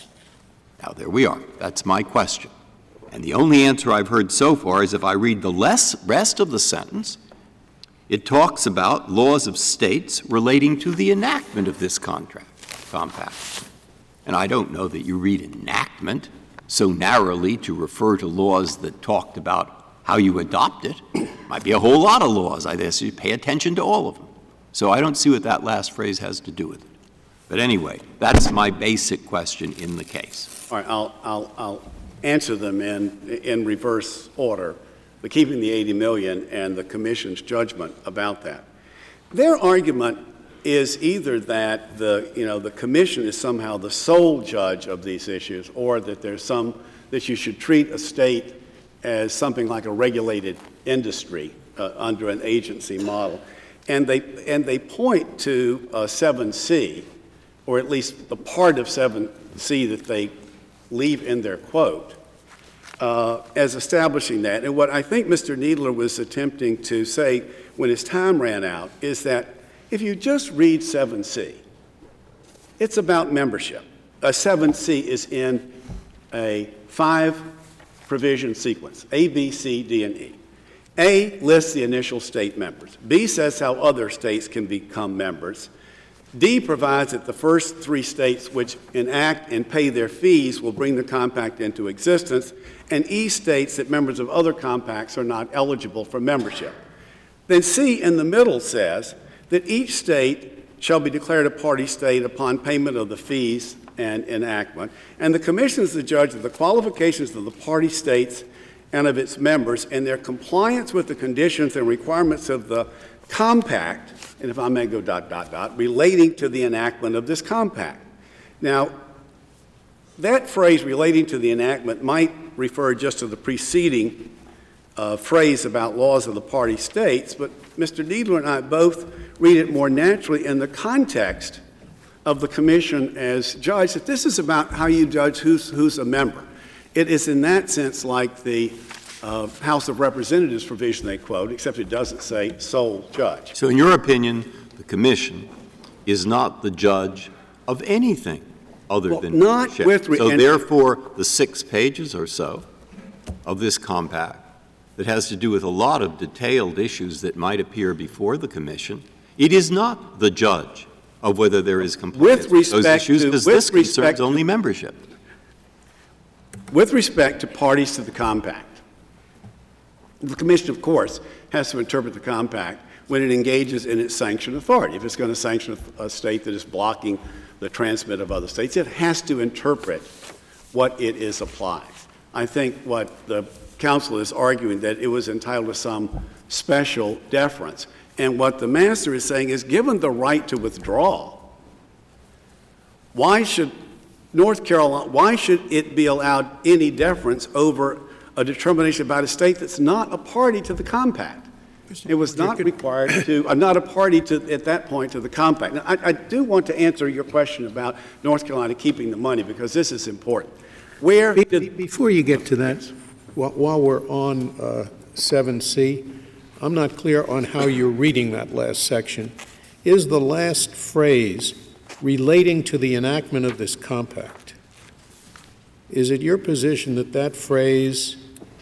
Now, there we are. That's my question. And the only answer I've heard so far is if I read the less rest of the sentence, it talks about laws of states relating to the enactment of this contract. compact. And I don't know that you read enactment so narrowly to refer to laws that talked about how you adopt it. Might be a whole lot of laws. I guess you pay attention to all of them. So I don't see what that last phrase has to do with it. But anyway, that's my basic question in the case. All right, I'll, I'll, I'll answer them in, in reverse order, the keeping the eighty million and the Commission's judgment about that. Their argument is either that the, you know, the Commission is somehow the sole judge of these issues, or that there's some, that you should treat a state as something like a regulated industry uh, under an agency model. And they, and they point to uh, seven C, or at least the part of seven C that they leave in their quote, uh, as establishing that. And what I think Mister Kneedler was attempting to say when his time ran out is that if you just read seven C, it's about membership. Uh, seven C is in a five-provision sequence, A, B, C, D, and E. A lists the initial state members. B says how other states can become members. D provides that the first three states which enact and pay their fees will bring the compact into existence. And E states that members of other compacts are not eligible for membership. Then C in the middle says that each state shall be declared a party state upon payment of the fees and enactment. And the Commission is the judge of the qualifications of the party states and of its members and their compliance with the conditions and requirements of the compact, and if I may go dot, dot, dot, relating to the enactment of this compact. Now, that phrase relating to the enactment might refer just to the preceding uh, phrase about laws of the party states, but Mister Kneedler and I both read it more naturally in the context of the Commission as judge, that this is about how you judge who's, who's a member. It is in that sense like the uh, House of Representatives provision they quote, except it doesn't say sole judge. So in your opinion, the Commission is not the judge of anything other well, than not membership. with re- So and, therefore, the six pages or so of this compact that has to do with a lot of detailed issues that might appear before the Commission, it is not the judge of whether there is compliance with with those respect issues, to, because with this respect concerns to, only membership. With respect to parties to the compact, the Commission, of course, has to interpret the compact when it engages in its sanction authority. If it's going to sanction a, a state that is blocking the transmit of other states, it has to interpret what it is applying. I think what the Council is arguing, that it was entitled to some special deference. And what the master is saying is, given the right to withdraw, why should North Carolina, why should it be allowed any deference over a determination about a state that's not a party to the compact? It was not required to, uh, not a party to, at that point, to the compact. Now, I, I do want to answer your question about North Carolina keeping the money, because this is important. Where Be, did, before you get to that, while, while we're on uh, seven C, I'm not clear on how you're reading that last section. Is the last phrase relating to the enactment of this compact, is it your position that that phrase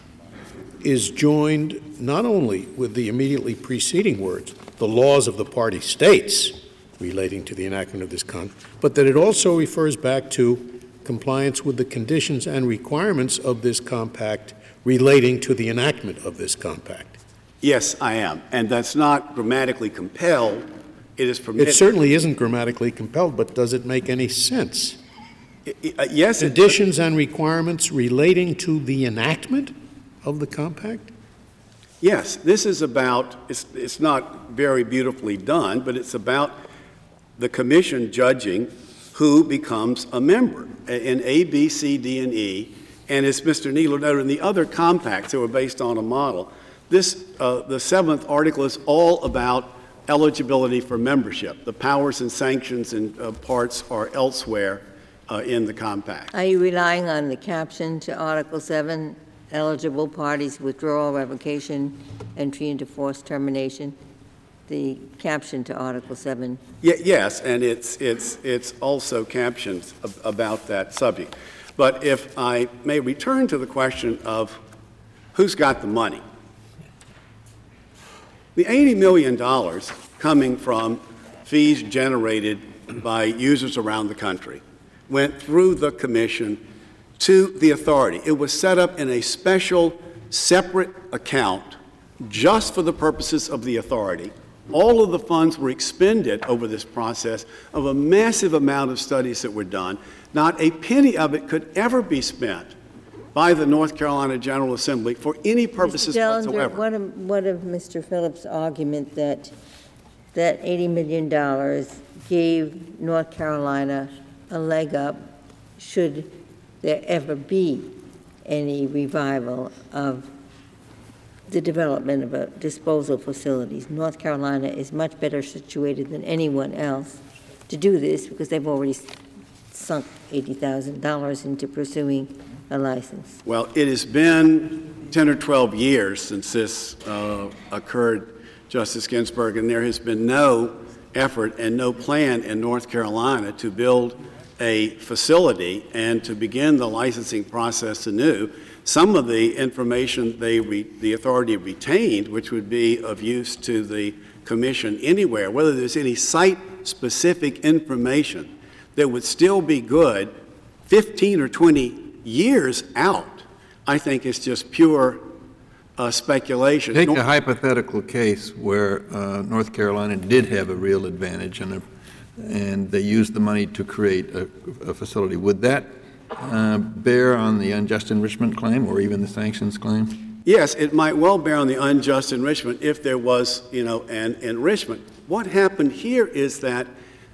is joined not only with the immediately preceding words, the laws of the party states relating to the enactment of this compact, but that it also refers back to compliance with the conditions and requirements of this compact relating to the enactment of this compact? yes, I am. And that's not grammatically compelled. It is permitted. It certainly isn't grammatically compelled, but does it make any sense? I- I- uh, yes, it Conditions and requirements relating to the enactment of the compact? Yes, this is about, it's, it's not very beautifully done, but it's about the Commission judging who becomes a member in A, B, C, D, and E. And as Mister Kneedler noted, in the other compacts that were based on a model, this, uh, the seventh article is all about eligibility for membership. The powers and sanctions and uh, parts are elsewhere uh, in the compact. Are you relying on the caption to Article seven, eligible parties, withdrawal, revocation, entry into force, termination? The caption to Article seven. Ye- yes, and it's, it's, it's also captioned ab- about that subject. But if I may return to the question of who's got the money. The eighty million dollars coming from fees generated by users around the country went through the commission to the authority. It was set up in a special, separate account just for the purposes of the authority. All of the funds were expended over this process of a massive amount of studies that were done. Not a penny of it could ever be spent by the North Carolina General Assembly for any purposes Mister Dellinger, whatsoever. What of, what of Mister Phillips' argument that that eighty million dollars gave North Carolina a leg up should there ever be any revival of the development of a disposal facilities? North Carolina is much better situated than anyone else to do this because they've already sunk eighty thousand dollars into pursuing a license. Well, it has been ten or twelve years since this uh, occurred, Justice Ginsburg, and there has been no effort and no plan in North Carolina to build a facility and to begin the licensing process anew. Some of the information they re- the authority retained, which would be of use to the commission anywhere, whether there's any site-specific information that would still be good fifteen or twenty years out, I think it's just pure uh, speculation. Take Nor- a hypothetical case where uh, North Carolina did have a real advantage and, a, and they used the money to create a, a facility. Would that uh, bear on the unjust enrichment claim or even the sanctions claim? Yes, it might well bear on the unjust enrichment if there was, you know, an enrichment. What happened here is that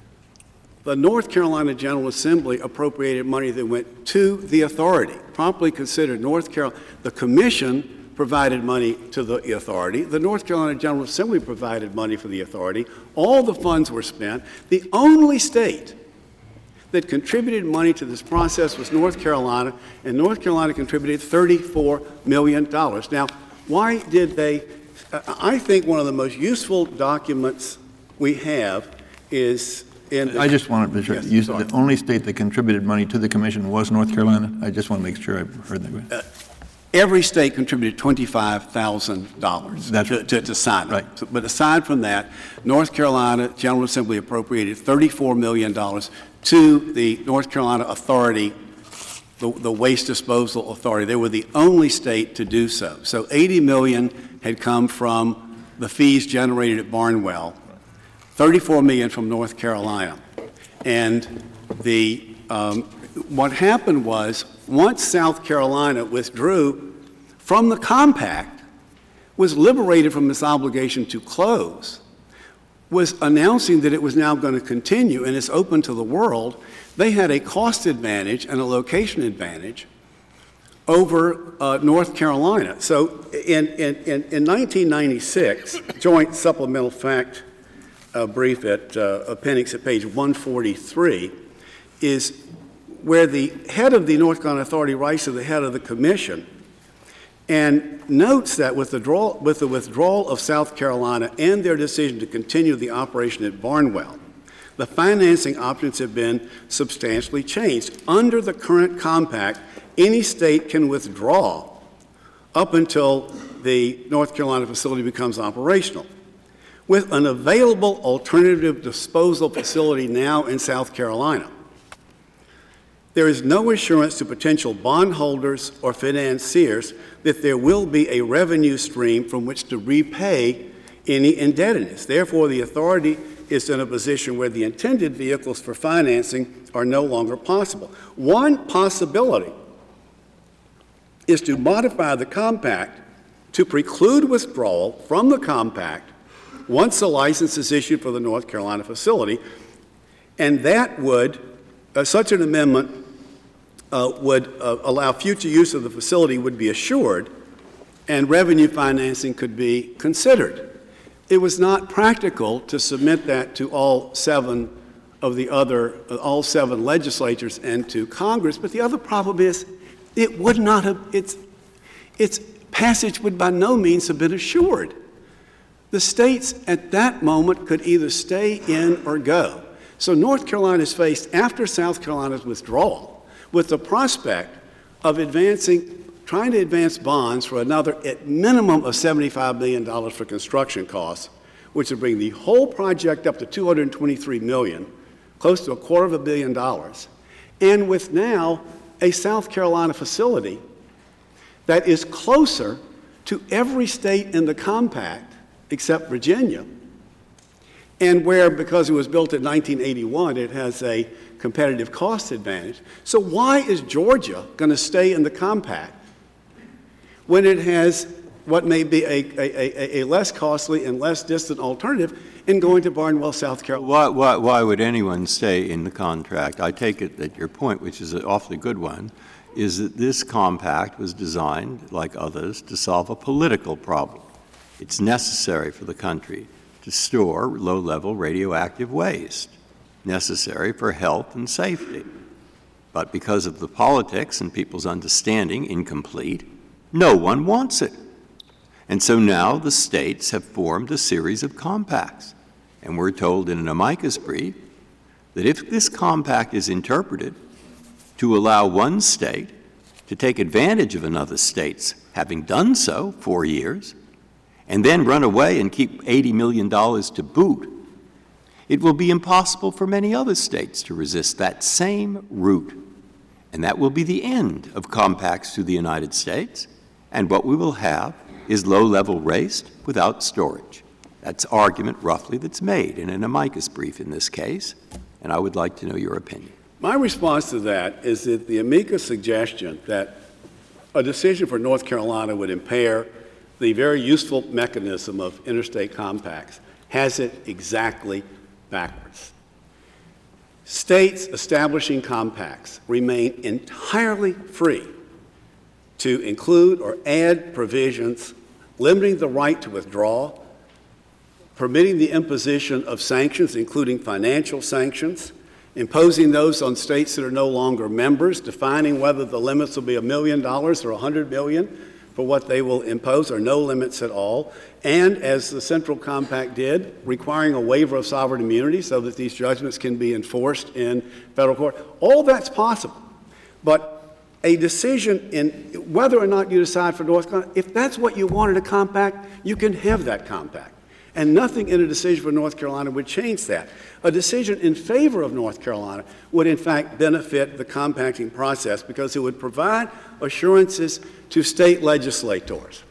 the North Carolina General Assembly appropriated money that went to the authority, properly considered North Carolina. The commission provided money to the authority. The North Carolina General Assembly provided money for the authority. All the funds were spent. The only state that contributed money to this process was North Carolina, and North Carolina contributed thirty-four million dollars. Now, why did they? I think one of the most useful documents we have is in. I just wanted to be sure. Yes, you sorry. said the only state that contributed money to the commission was North Carolina? I just want to make sure I heard that. Uh, every state contributed twenty-five thousand dollars to, to, to sign it. Right. So, but aside from that, North Carolina General Assembly appropriated thirty-four million dollars to the North Carolina Authority, the, the Waste Disposal Authority. They were the only state to do so. So eighty million dollars had come from the fees generated at Barnwell, thirty-four million dollars from North Carolina. And the, um, what happened was, once South Carolina withdrew from the compact, was liberated from its obligation to close, was announcing that it was now going to continue and it's open to the world, they had a cost advantage and a location advantage over uh, North Carolina. So in, in, in nineteen ninety-six, joint supplemental fact uh, brief at uh, appendix at page one forty-three is where the head of the North Carolina Authority writes to the head of the commission and notes that with the, draw, with the withdrawal of South Carolina and their decision to continue the operation at Barnwell, the financing options have been substantially changed. Under the current compact, any state can withdraw up until the North Carolina facility becomes operational. With an available alternative disposal facility now in South Carolina, there is no assurance to potential bondholders or financiers that there will be a revenue stream from which to repay any indebtedness. Therefore, the authority is in a position where the intended vehicles for financing are no longer possible. One possibility is to modify the compact to preclude withdrawal from the compact once a license is issued for the North Carolina facility, and that would, uh, such an amendment uh, would uh, allow future use of the facility would be assured, and revenue financing could be considered. It was not practical to submit that to all seven of the other, uh, all seven legislatures and to Congress, but the other problem is it would not have, its, its passage would by no means have been assured. The states at that moment could either stay in or go. So North Carolina is faced, after South Carolina's withdrawal, with the prospect of advancing, trying to advance bonds for another, at minimum, of seventy-five million dollars for construction costs, which would bring the whole project up to two hundred twenty-three million dollars, close to a quarter of a billion dollars, and with now a South Carolina facility that is closer to every state in the compact except Virginia, and where, because it was built in nineteen eighty-one, it has a competitive cost advantage. So why is Georgia going to stay in the compact when it has what may be a, a, a, a less costly and less distant alternative in going to Barnwell, South Carolina? Why, why, why would anyone stay in the contract? I take it that your point, which is an awfully good one, is that this compact was designed, like others, to solve a political problem. It's necessary for the country to store low-level radioactive waste, necessary for health and safety. But because of the politics and people's understanding incomplete, no one wants it. And so now the states have formed a series of compacts. And we're told in an amicus brief that if this compact is interpreted to allow one state to take advantage of another state's having done so for years, and then run away and keep eighty million dollars to boot, it will be impossible for many other states to resist that same route. And that will be the end of compacts to the United States. And what we will have is low-level waste without storage. That's argument roughly that's made in an amicus brief in this case, and I would like to know your opinion. My response to that is that the amicus suggestion that a decision for North Carolina would impair the very useful mechanism of interstate compacts has it exactly backwards. States establishing compacts remain entirely free to include or add provisions limiting the right to withdraw, permitting the imposition of sanctions, including financial sanctions, imposing those on states that are no longer members, defining whether the limits will be a million dollars or a hundred million for what they will impose, or no limits at all, and, as the Central Compact did, requiring a waiver of sovereign immunity so that these judgments can be enforced in federal court. All that's possible. But a decision in whether or not you decide for North Carolina, if that's what you wanted a compact, you can have that compact. And nothing in a decision for North Carolina would change that. A decision in favor of North Carolina would, in fact, benefit the compacting process because it would provide assurances to state legislators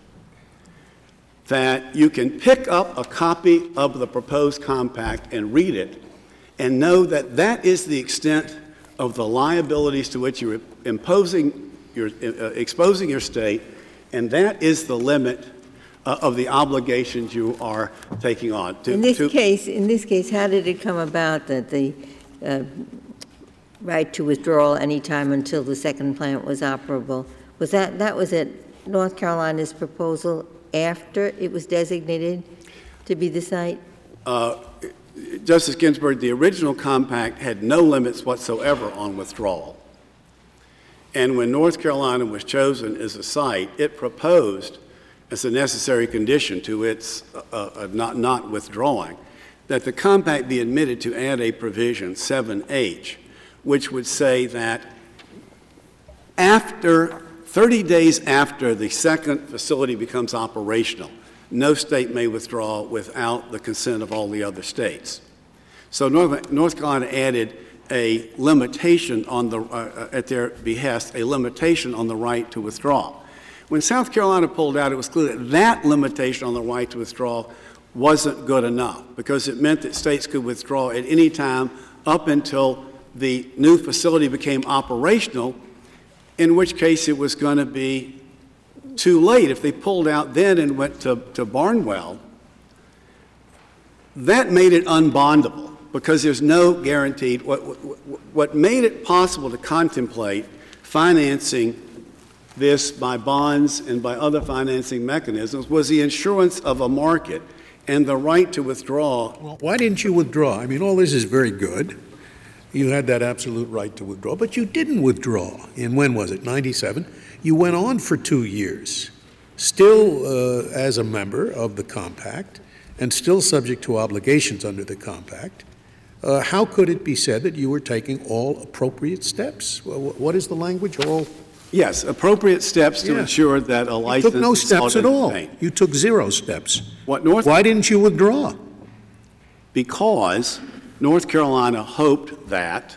that you can pick up a copy of the proposed compact and read it and know that that is the extent of the liabilities to which you're imposing your, uh, exposing your state, and that is the limit Uh, of the obligations you are taking on. To, in this to case, in this case, how did it come about that the uh, right to withdrawal any time until the second plant was operable? Was that that was it? North Carolina's proposal after it was designated to be the site? Uh, Justice Ginsburg, the original compact had no limits whatsoever on withdrawal. And when North Carolina was chosen as a site, it proposed as a necessary condition to its uh, uh, not, not withdrawing, that the compact be admitted to add a provision, seven H, which would say that after, thirty days after the second facility becomes operational, no state may withdraw without the consent of all the other states. So North, North Carolina added a limitation on the, uh, at their behest, a limitation on the right to withdraw. When South Carolina pulled out, it was clear that that limitation on the right to withdraw wasn't good enough because it meant that states could withdraw at any time up until the new facility became operational, in which case it was going to be too late. If they pulled out then and went to, to Barnwell, that made it unbondable because there's no guaranteed. What, what, what made it possible to contemplate financing this by bonds and by other financing mechanisms was the insurance of a market and the right to withdraw. Well, why didn't you withdraw? I mean, all this is very good. You had that absolute right to withdraw, but you didn't withdraw. In when was it, ninety-seven? You went on for two years, still uh, as a member of the compact and still subject to obligations under the compact. Uh, how could it be said that you were taking all appropriate steps? Well, what is the language? All Yes, appropriate steps to Yeah. ensure that a You license took no is steps at held in all. vain. You took zero steps. What North Why didn't you withdraw? Because North Carolina hoped that,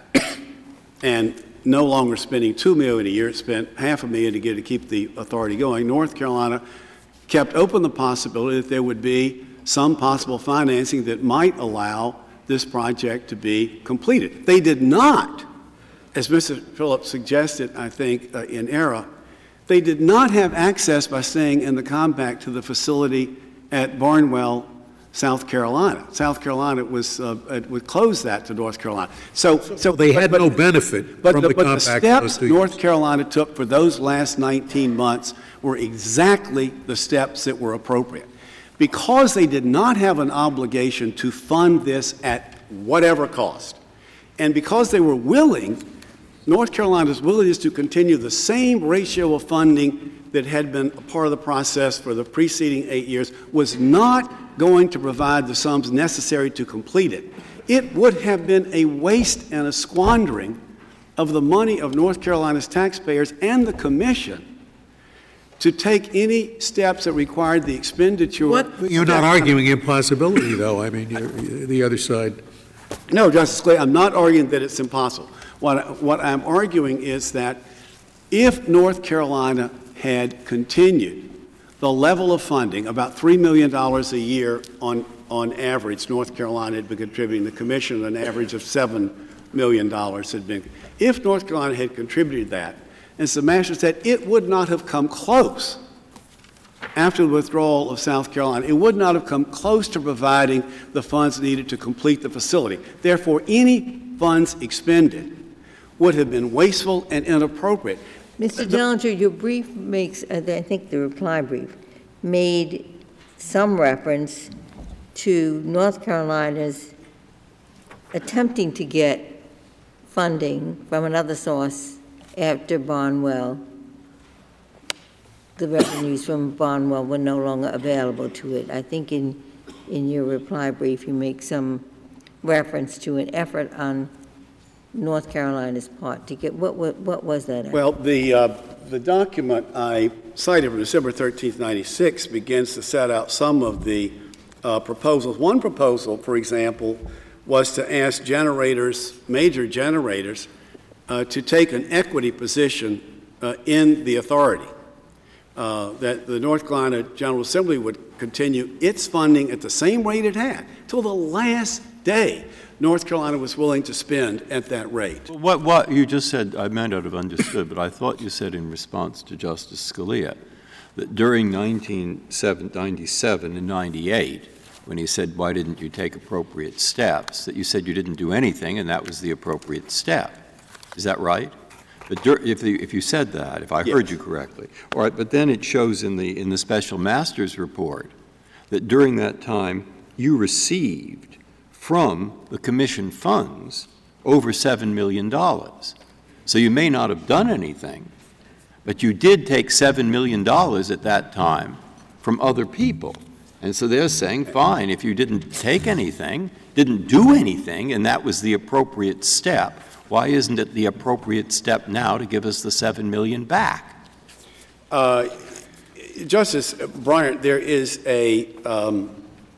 and no longer spending two million dollars a year, it spent half a million to get to keep the authority going. North Carolina kept open the possibility that there would be some possible financing that might allow this project to be completed. They did not, as Mister Phillips suggested, I think, uh, in error, they did not have access by staying in the compact to the facility at Barnwell, South Carolina. South Carolina was uh, would close that to North Carolina. So, so, so they but, had but, no benefit but from the, the but compact. the steps North Carolina took for those last nineteen months were exactly the steps that were appropriate. Because they did not have an obligation to fund this at whatever cost, and because they were willing, North Carolina's willingness to continue the same ratio of funding that had been a part of the process for the preceding eight years was not going to provide the sums necessary to complete it. It would have been a waste and a squandering of the money of North Carolina's taxpayers and the Commission to take any steps that required the expenditure. What? You're not arguing impossibility, though. I mean, you're, the other side. No, Justice Scalia, I'm not arguing that it's impossible. What, what I'm arguing is that if North Carolina had continued the level of funding, about three million dollars a year on, on average, North Carolina had been contributing, the Commission an average of seven million dollars had been. If North Carolina had contributed that, as the Master said, it would not have come close after the withdrawal of South Carolina. It would not have come close to providing the funds needed to complete the facility. Therefore, any funds expended would have been wasteful and inappropriate. Mister Dellinger, your brief makes, I think the reply brief, made some reference to North Carolina's attempting to get funding from another source after Barnwell. The revenues from Barnwell were no longer available to it. I think in, in your reply brief you make some reference to an effort on North Carolina's part to get, what, what, what was that? Well, the, uh, the document I cited from December thirteenth, ninety-six begins to set out some of the uh, proposals. One proposal, for example, was to ask generators, major generators, uh, to take an equity position uh, in the authority. Uh, that the North Carolina General Assembly would continue its funding at the same rate it had till the last day North Carolina was willing to spend at that rate. What, what you just said, I may not have understood, but I thought you said in response to Justice Scalia that during nineteen ninety-seven and ninety-eight, when he said, why didn't you take appropriate steps, that you said you didn't do anything and that was the appropriate step. Is that right? But dur- if, the, if you said that, if I Yes. heard you correctly, all right, but then it shows in the, in the Special Master's report that during that time you received from the Commission funds over seven million dollars. So you may not have done anything, but you did take seven million dollars at that time from other people. And so they're saying, fine, if you didn't take anything, didn't do anything, and that was the appropriate step, why isn't it the appropriate step now to give us the seven million dollars back? Uh, Justice Breyer, there is a, um,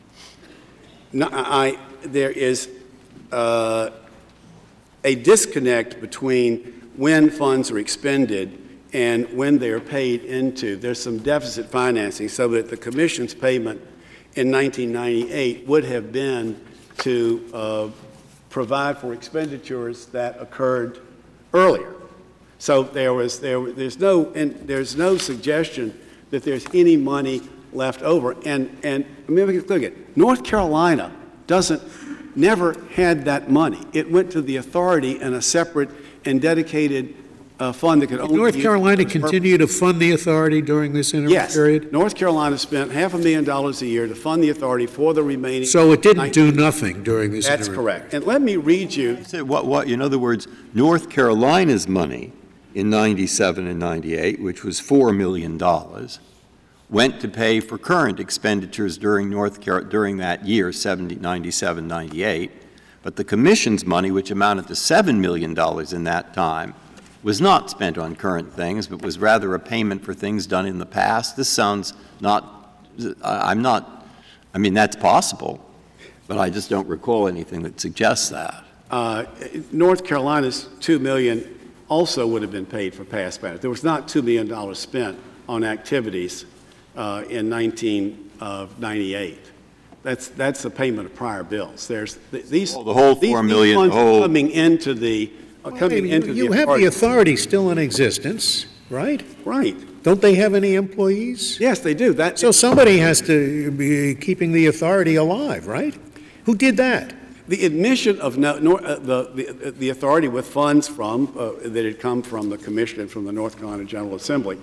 no, I, there is uh, a disconnect between when funds are expended and when they are paid into. There's some deficit financing, so that the Commission's payment in nineteen ninety-eight would have been to uh, provide for expenditures that occurred earlier. So there was there there's no and there's no suggestion that there's any money left over. And and I mean, look at North Carolina doesn't never had that money. It went to the authority in a separate and dedicated uh, fund that could Did only North be Carolina used for this continue to fund the authority during this interim Yes. period? North Carolina spent half a million dollars a year to fund the authority for the remaining. So it didn't nineteen do nothing during this That's interim. correct. And let me read you. Say What, what, in other words, North Carolina's money in ninety-seven and ninety-eight, which was four million dollars, went to pay for current expenditures during North Car- during that year, ninety-seven ninety-eight, but the Commission's money, which amounted to seven million dollars in that time, was not spent on current things, but was rather a payment for things done in the past. This sounds not, I'm not, I mean, that's possible. But I just don't recall anything that suggests that. Uh, North Carolina's two million dollars also would have been paid for past matters. There was not two million dollars spent on activities uh, in nineteen ninety-eight. That's that's the payment of prior bills. There's th- these well, the whole these, four these million funds whole... are coming into the uh, Well, coming you, into you the have authority. the authority still in existence, right? Right. Don't they have any employees? Yes, they do. That So somebody has to be keeping the authority alive, right? Who did that? the admission of no, nor, uh, the, the the authority with funds from uh, that had come from the Commission and from the North Carolina General Assembly.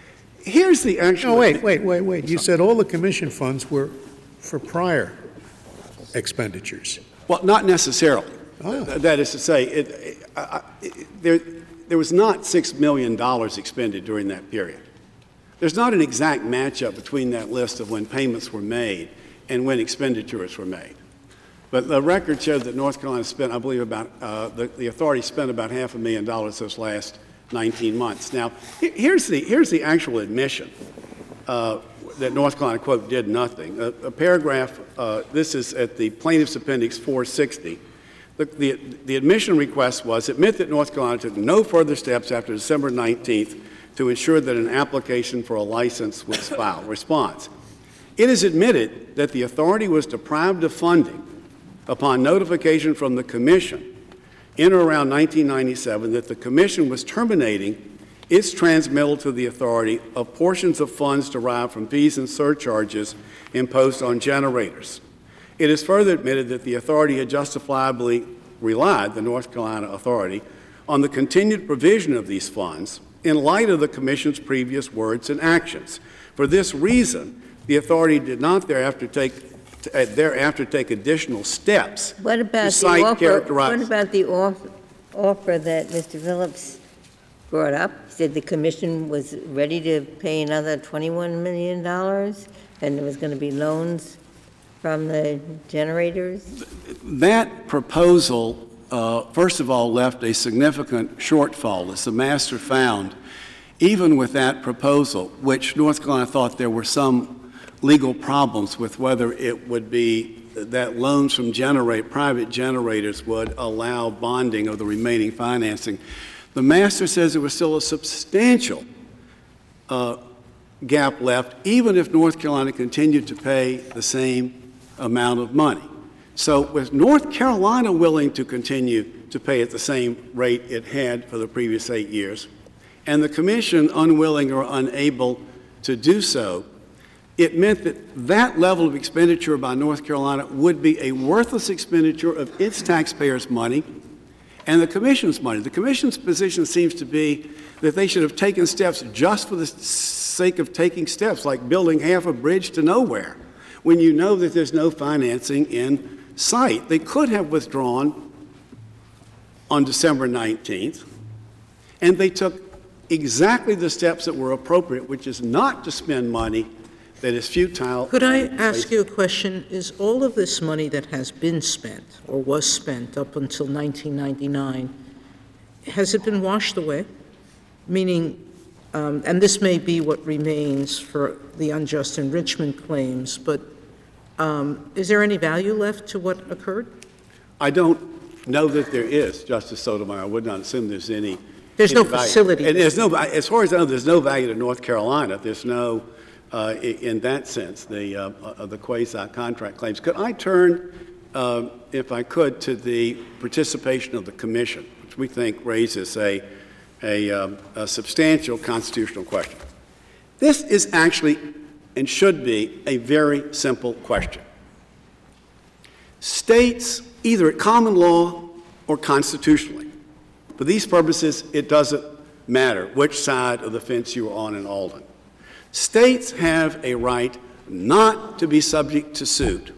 Here's the actual. No, wait, wait, wait, wait. You said all the commission funds were for prior expenditures. Well, not necessarily. Ah. Th- That is to say, it, it, I- it, there, there was not six million dollars expended during that period. There's not an exact matchup between that list of when payments were made and when expenditures were made. But the record shows that North Carolina spent, I believe, about, uh, the, the authority spent about half a million dollars those last nineteen months. Now, he- here's the, here's the actual admission uh, that North Carolina, quote, did nothing. A, a paragraph, uh, this is at the Plaintiff's Appendix four sixty. The, the, the admission request was, admit that North Carolina took no further steps after December nineteenth to ensure that an application for a license was filed. Response. It is admitted that the authority was deprived of funding upon notification from the Commission in or around nineteen ninety-seven that the Commission was terminating its transmittal to the authority of portions of funds derived from fees and surcharges imposed on generators. It is further admitted that the authority had justifiably relied, the North Carolina authority, on the continued provision of these funds in light of the Commission's previous words and actions. For this reason, the authority did not thereafter take uh, thereafter take additional steps What to about the cite offer, characterize. what about the off- offer that Mister Phillips brought up? He said the commission was ready to pay another twenty-one million dollars, and there was going to be loans from the generators? That proposal, uh, first of all, left a significant shortfall, as the master found, even with that proposal, which North Carolina thought there were some legal problems with whether it would be that loans from generate, private generators would allow bonding of the remaining financing. The master says there was still a substantial uh, gap left, even if North Carolina continued to pay the same amount of money. So with North Carolina willing to continue to pay at the same rate it had for the previous eight years, and the Commission unwilling or unable to do so, it meant that that level of expenditure by North Carolina would be a worthless expenditure of its taxpayers' money and the Commission's money. The Commission's position seems to be that they should have taken steps just for the sake of taking steps, like building half a bridge to nowhere, when you know that there's no financing in sight. They could have withdrawn on December nineteenth, and they took exactly the steps that were appropriate, which is not to spend money that is futile. Could I ask you a question? Is all of this money that has been spent or was spent up until nineteen ninety-nine, has it been washed away? Meaning, um, and this may be what remains for the unjust enrichment claims, but um, is there any value left to what occurred? I don't know that there is, Justice Sotomayor. I would not assume there's any. There's any no value. facility. And there's no, as far as I know, there's no value to North Carolina. There's no, uh, i- in that sense, the uh, uh, the quasi-contract claims. Could I turn, uh, if I could, to the participation of the Commission, which we think raises a a, um, a substantial constitutional question. This is actually and should be a very simple question. States, either at common law or constitutionally, for these purposes, it doesn't matter which side of the fence you are on in Alden. States have a right not to be subject to suit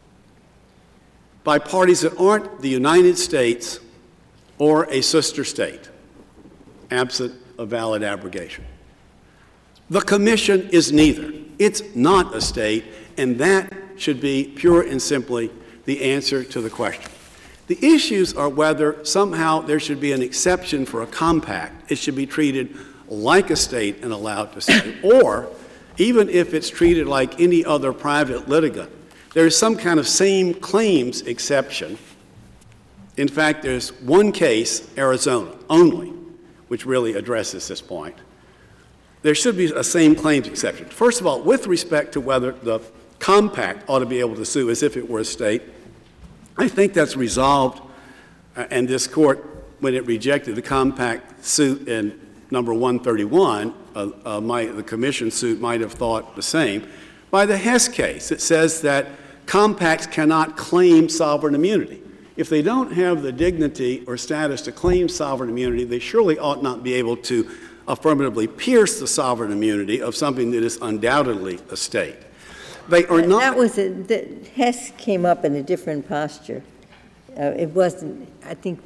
by parties that aren't the United States or a sister state, absent a valid abrogation. The Commission is neither. It's not a state, and that should be pure and simply the answer to the question. The issues are whether somehow there should be an exception for a compact. It should be treated like a state and allowed to sue, or even if it's treated like any other private litigant, there is some kind of same claims exception. In fact, there's one case, Arizona, only, which really addresses this point. There should be a same claims exception. First of all, with respect to whether the compact ought to be able to sue as if it were a state, I think that's resolved, uh, and this court, when it rejected the compact suit in number one thirty-one, uh, uh, might, the commission suit might have thought the same. By the Hess case, it says that compacts cannot claim sovereign immunity. If they don't have the dignity or status to claim sovereign immunity, they surely ought not be able to affirmatively pierce the sovereign immunity of something that is undoubtedly a state. They are not. That was a, the, Hess came up in a different posture. Uh, it wasn't, I think,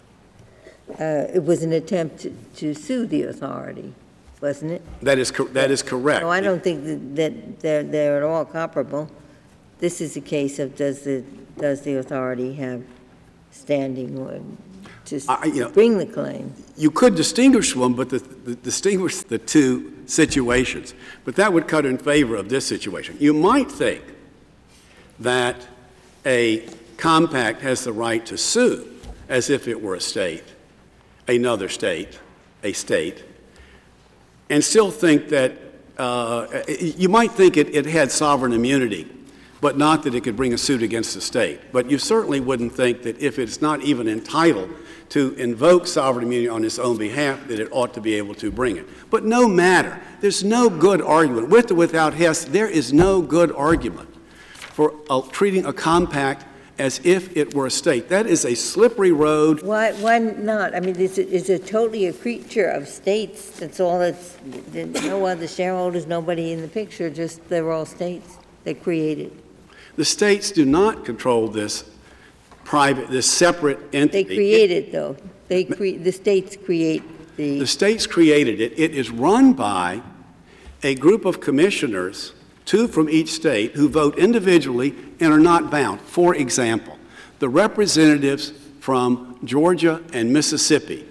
uh, it was an attempt to, to sue the authority, wasn't it? That is, co- that is correct. No, I don't think that, that they're, they're at all comparable. This is a case of does the, does the authority have standing or to I, you know, bring the claim? You could distinguish them, but the, the, distinguish the two situations. But that would cut in favor of this situation. You might think that a compact has the right to sue as if it were a state, another state, a state, and still think that uh, you might think it, it had sovereign immunity, but not that it could bring a suit against the state. But you certainly wouldn't think that if it's not even entitled to invoke sovereign immunity on its own behalf, that it ought to be able to bring it. But no matter. There's no good argument. With or without Hess, there is no good argument for uh, treating a compact as if it were a state. That is a slippery road. Why, why not? I mean, is it, is it totally a creature of states? That's all it's, no other shareholders, nobody in the picture, just they're all states that created. The states do not control this private, this separate entity. They create it, though. They cre- the states create the... The states created it. It is run by a group of commissioners, two from each state, who vote individually and are not bound. For example, the representatives from Georgia and Mississippi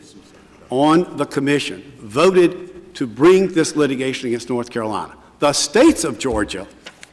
on the commission voted to bring this litigation against North Carolina. The states of Georgia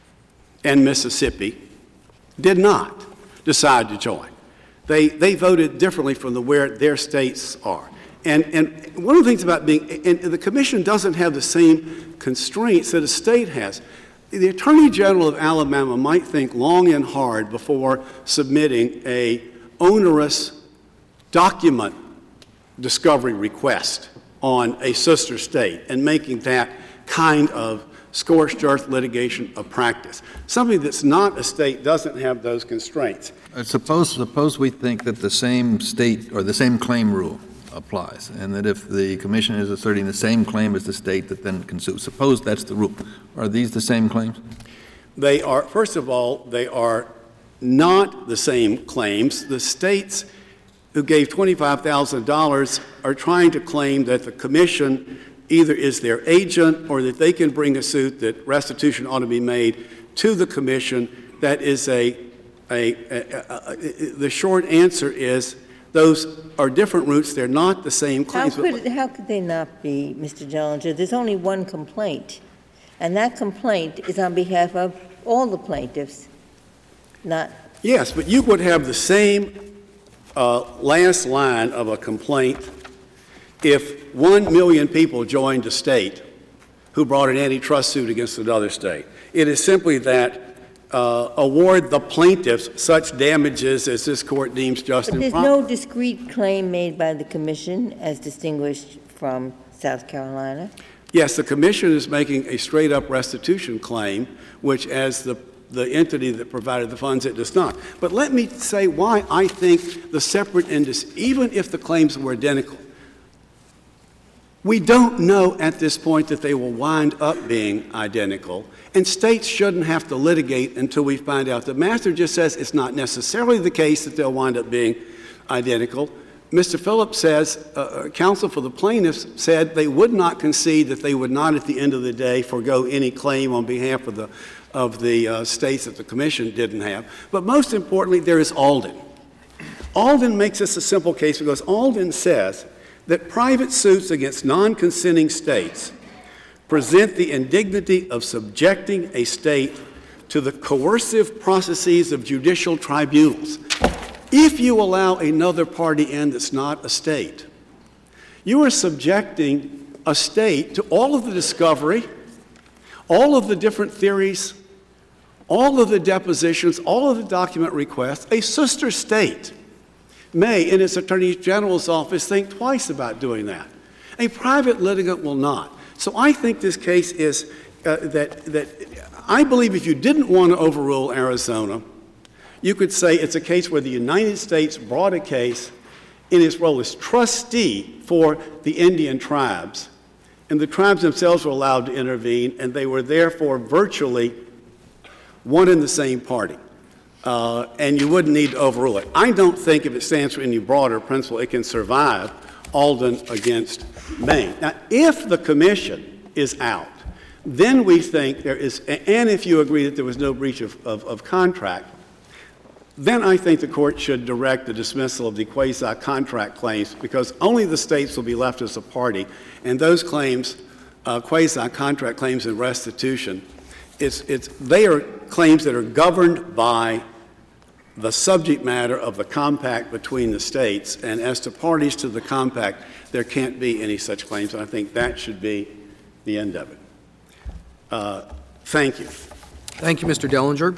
and Mississippi did not decide to join. They, they voted differently from the, where their states are. And, and one of the things about being, and the commission doesn't have the same constraints that a state has. The Attorney General of Alabama might think long and hard before submitting a onerous document discovery request on a sister state and making that kind of scorched earth litigation of practice. Something that's not a state doesn't have those constraints. Uh, Suppose, suppose we think that the same state or the same claim rule applies, and that if the commission is asserting the same claim as the state that then can sue, suppose that's the rule. Are these the same claims? They are, first of all, they are not the same claims. The states who gave twenty-five thousand dollars are trying to claim that the commission either is their agent or that they can bring a suit that restitution ought to be made to the commission. That is a, a, a, a, a the short answer is those are different routes. They're not the same claims. How could, how could they not be, Mister Dellinger? There's only one complaint, and that complaint is on behalf of all the plaintiffs, not... Yes, but you would have the same uh, last line of a complaint if one million people joined a state who brought an antitrust suit against another state. It is simply that uh, award the plaintiffs such damages as this court deems just But and there's proper. no discrete claim made by the commission as distinguished from South Carolina? Yes, the commission is making a straight-up restitution claim, which as the the entity that provided the funds, it does not. But let me say why I think the separate indices, even if the claims were identical, we don't know at this point that they will wind up being identical, and states shouldn't have to litigate until we find out. The master just says it's not necessarily the case that they'll wind up being identical. Mister Phillips says, uh, counsel for the plaintiffs said they would not concede that they would not at the end of the day forego any claim on behalf of the, of the uh, states that the commission didn't have. But most importantly, there is Alden. Alden makes this a simple case because Alden says that private suits against non-consenting states present the indignity of subjecting a state to the coercive processes of judicial tribunals. If you allow another party in that's not a state, you are subjecting a state to all of the discovery, all of the different theories, all of the depositions, all of the document requests. A sister state may, in its Attorney General's office, think twice about doing that. A private litigant will not. So I think this case is uh, that, that I believe if you didn't want to overrule Arizona, you could say it's a case where the United States brought a case in its role as trustee for the Indian tribes, and the tribes themselves were allowed to intervene, and they were therefore virtually one and the same party, uh, and you wouldn't need to overrule it. I don't think if it stands for any broader principle, it can survive Alden against Maine. Now, if the commission is out, then we think there is, and if you agree that there was no breach of, of, of contract, then I think the court should direct the dismissal of the quasi-contract claims, because only the states will be left as a party, and those claims, uh, quasi-contract claims and restitution, it's, it's, they are claims that are governed by the subject matter of the compact between the states, and as to parties to the compact, there can't be any such claims, and I think that should be the end of it. Uh, thank you. Thank you, Mister Dellinger.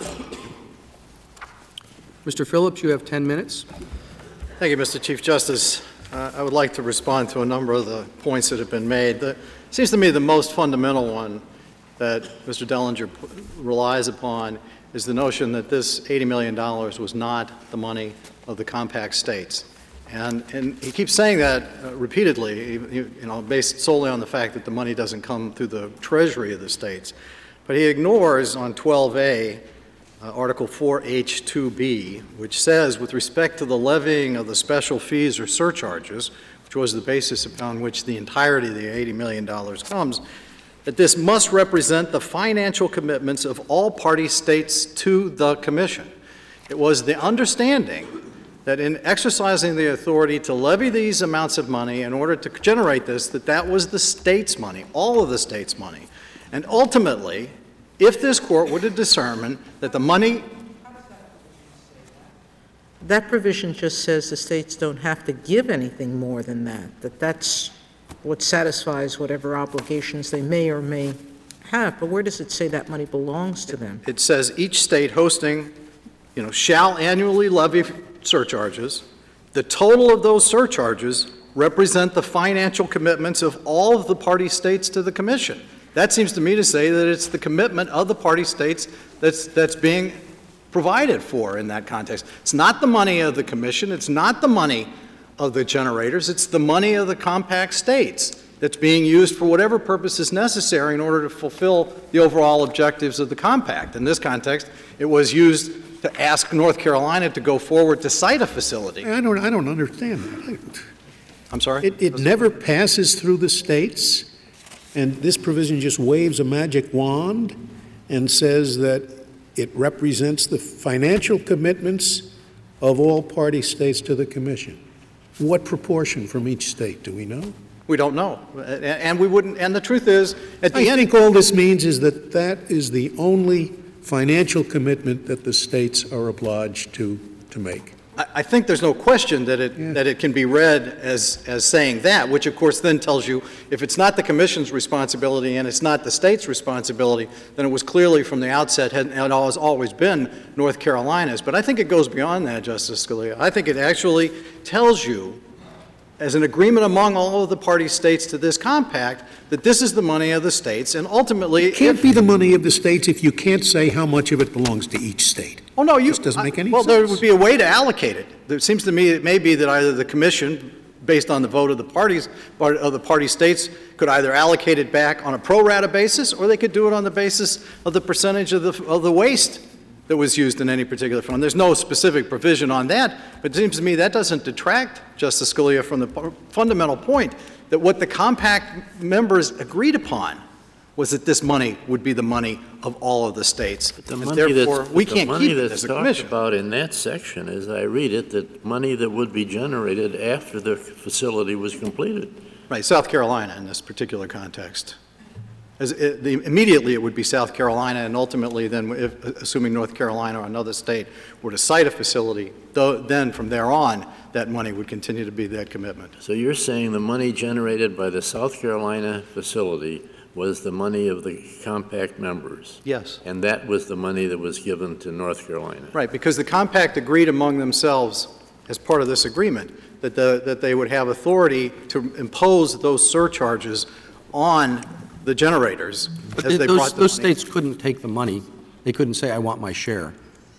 Mister Phillips, you have ten minutes. Thank you, Mister Chief Justice. Uh, I would like to respond to a number of the points that have been made. The, it seems to me the most fundamental one that Mister Dellinger p- relies upon is the notion that this eighty million dollars was not the money of the compact states. And, and he keeps saying that uh, repeatedly, you know, based solely on the fact that the money doesn't come through the treasury of the states. But he ignores on twelve A, uh, Article four H two B, which says, with respect to the levying of the special fees or surcharges, which was the basis upon which the entirety of the eighty million dollars comes, that this must represent the financial commitments of all party states to the Commission. It was the understanding that in exercising the authority to levy these amounts of money in order to generate this, that that was the state's money, all of the state's money. And ultimately, if this court were to determine that the money... That provision just says the states don't have to give anything more than that, that that's what satisfies whatever obligations they may or may have. But where does it say that money belongs to them? It says each state hosting, you know, shall annually levy surcharges. The total of those surcharges represent the financial commitments of all of the party states to the Commission. That seems to me to say that it's the commitment of the party states that's, that's being provided for in that context. It's not the money of the Commission. It's not the money of the generators. It's the money of the compact states that's being used for whatever purpose is necessary in order to fulfill the overall objectives of the compact. In this context, it was used to ask North Carolina to go forward to site a facility. I don't, I don't understand that. I'm sorry? It, it never passes through the states, and this provision just waves a magic wand and says that it represents the financial commitments of all party states to the Commission. What proportion from each state, do we know? We don't know. And we wouldn't, and the truth is, at the I end... think all this means is that that is the only financial commitment that the states are obliged to, to make. I, I think there's no question that it, Yeah. that it can be read as, as saying that, which of course then tells you if it's not the Commission's responsibility and it's not the state's responsibility, then it was clearly from the outset had, had always, always been North Carolina's. But I think it goes beyond that, Justice Scalia. I think it actually tells you, as an agreement among all of the party states to this compact, that this is the money of the states, and ultimately... It can't if, be the money of the states if you can't say how much of it belongs to each state. Oh, no, you... This doesn't make any well, sense. Well, there would be a way to allocate it. It seems to me it may be that either the Commission, based on the vote of the parties, of the party states, could either allocate it back on a pro rata basis, or they could do it on the basis of the percentage of the, of the waste that was used in any particular fund. There's no specific provision on that, but it seems to me that doesn't detract, Justice Scalia, from the fundamental point that what the compact members agreed upon was that this money would be the money of all of the states. But the and money therefore, that's, we the can't money keep it that's as a talked commission. about in that section, as I read it, that money that would be generated after the facility was completed. Right, South Carolina in this particular context. As it, the, immediately it would be South Carolina, and ultimately then, if, assuming North Carolina or another state were to cite a facility, though, then from there on, that money would continue to be that commitment. So you're saying the money generated by the South Carolina facility was the money of the compact members? Yes. And that was the money that was given to North Carolina? Right, because the compact agreed among themselves as part of this agreement that, the, that they would have authority to impose those surcharges on the generators But as th- they those, brought the those money. states couldn't take the money. They couldn't say, I want my share.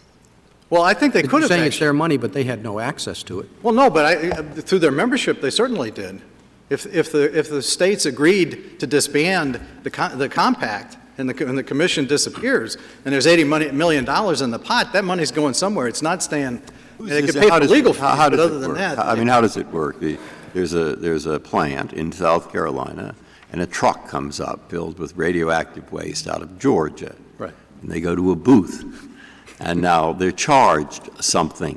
Well, I think they You're could have saying it's actually. their money, but they had no access to it. Well, no, but I, uh, through their membership, they certainly did. If, if, the, if the states agreed to disband the, co- the compact and the, co- and the commission disappears, and there's eighty million dollars in the pot, that money's going somewhere. It's not staying. They could pay How for does legal it- fees, how- how but does other it than work? that. I mean, how does it work? The- There's a, there's a plant in South Carolina, and a truck comes up filled with radioactive waste out of Georgia. Right. And they go to a booth, and now they're charged something.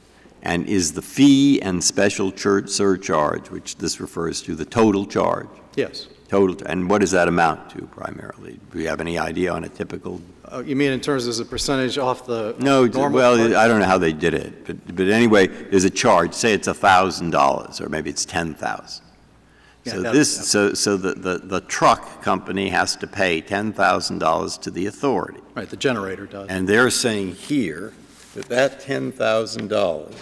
And is the fee and special church surcharge, which this refers to, the total charge? Yes. Total, and what does that amount to primarily? Do you have any idea on a typical? Uh, you mean in terms as a percentage off the No, normal well, charge? I don't know how they did it, but, but anyway, there's a charge. Say it's a thousand dollars, or maybe it's ten thousand. Yeah, So that- this, that- so so the, the, the truck company has to pay ten thousand dollars to the authority, Right, the generator does. and they're saying here that that ten thousand dollars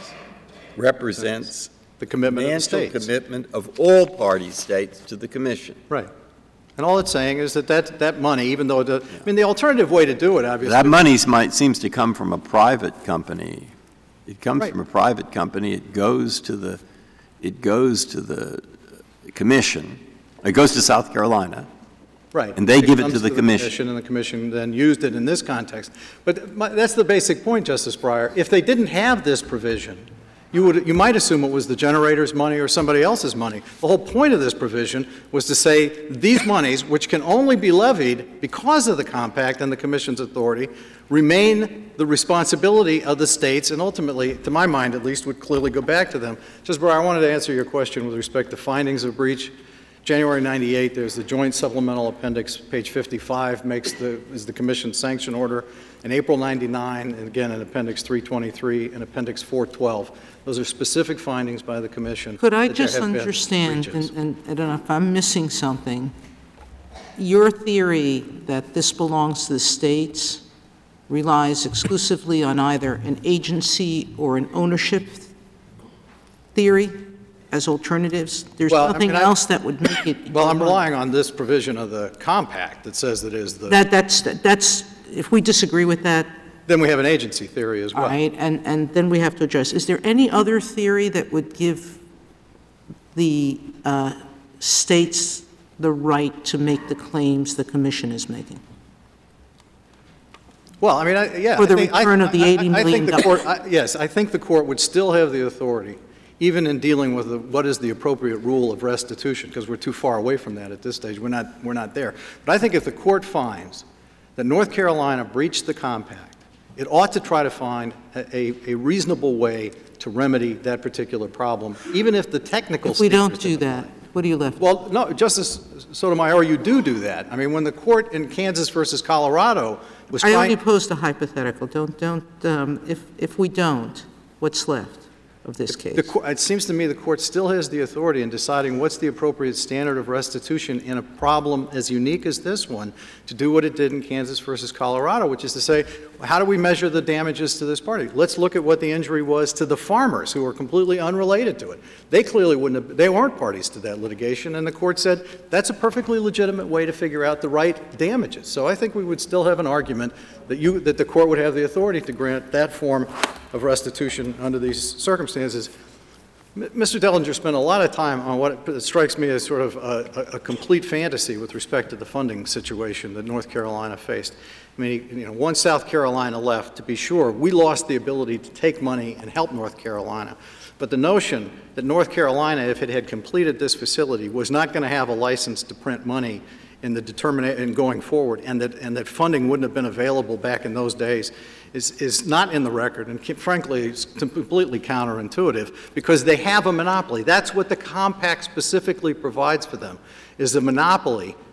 represents The commitment of the financial states. commitment of all party states to the commission. Right. And all it's saying is that that, that money, even though, it does, I mean, the alternative way to do it, obviously. That money might, seems to come from a private company. It comes Right. from a private company. It goes to the, it goes to the commission. It goes to South Carolina. Right. And they give it comes to the commission. And the commission then used it in this context. But my, that's the basic point, Justice Breyer. If they didn't have this provision, you would, you might assume it was the generator's money or somebody else's money. The whole point of this provision was to say these monies, which can only be levied because of the compact and the commission's authority, remain the responsibility of the states, and ultimately, to my mind at least, would clearly go back to them. Justice Breyer, I wanted to answer your question with respect to findings of breach. January ninety-eight, there's the joint supplemental appendix, page fifty-five, makes the, is the commission sanction order. In April ninety-nine, and again in appendix three twenty-three and appendix four twelve, those are specific findings by the commission. Could I that there just have been understand, breaches. and, and I don't know if I'm missing something, your theory that this belongs to the states relies exclusively on either an agency or an ownership theory as alternatives? There's Well, I nothing mean, I- else that would make it. Well, I'm relying on this provision of the compact that says that is the, That, that's, that's, if we disagree with that, then we have an agency theory as all well. right, and, and then we have to address, is there any other theory that would give the uh, states the right to make the claims the commission is making? Well, I mean, I, yeah. For I the think- I- return of the I- I- eighty I think million the court, I- yes, I think the court would still have the authority, even in dealing with the, what is the appropriate rule of restitution, because we're too far away from that at this stage. We're not, we're not there. But I think if the court finds that North Carolina breached the compact, it ought to try to find a, a, a reasonable way to remedy that particular problem, even if the technical If we don't standards do apply. that, what are you left with? Well, no, Justice Sotomayor, you do do that. I mean, when the court in Kansas versus Colorado was I trying... only posed a hypothetical. Don't, don't, um, if, if we don't, what's left of this case? The, cour- it seems to me the court still has the authority in deciding what's the appropriate standard of restitution in a problem as unique as this one to do what it did in Kansas versus Colorado, which is to say, how do we measure the damages to this party? Let's look at what the injury was to the farmers who were completely unrelated to it. They clearly wouldn't have, they weren't parties to that litigation, and the court said that's a perfectly legitimate way to figure out the right damages. So I think we would still have an argument that you, that the court would have the authority to grant that form of restitution under these circumstances. M- Mister Dellinger spent a lot of time on what strikes me as sort of a, a, a complete fantasy with respect to the funding situation that North Carolina faced. I mean, you know, once South Carolina left, to be sure, we lost the ability to take money and help North Carolina. But the notion that North Carolina, if it had completed this facility, was not going to have a license to print money in the determination going forward, and that and that funding wouldn't have been available back in those days, is is not in the record, and frankly, it's completely counterintuitive because they have a monopoly. That's what the compact specifically provides for them, is the monopoly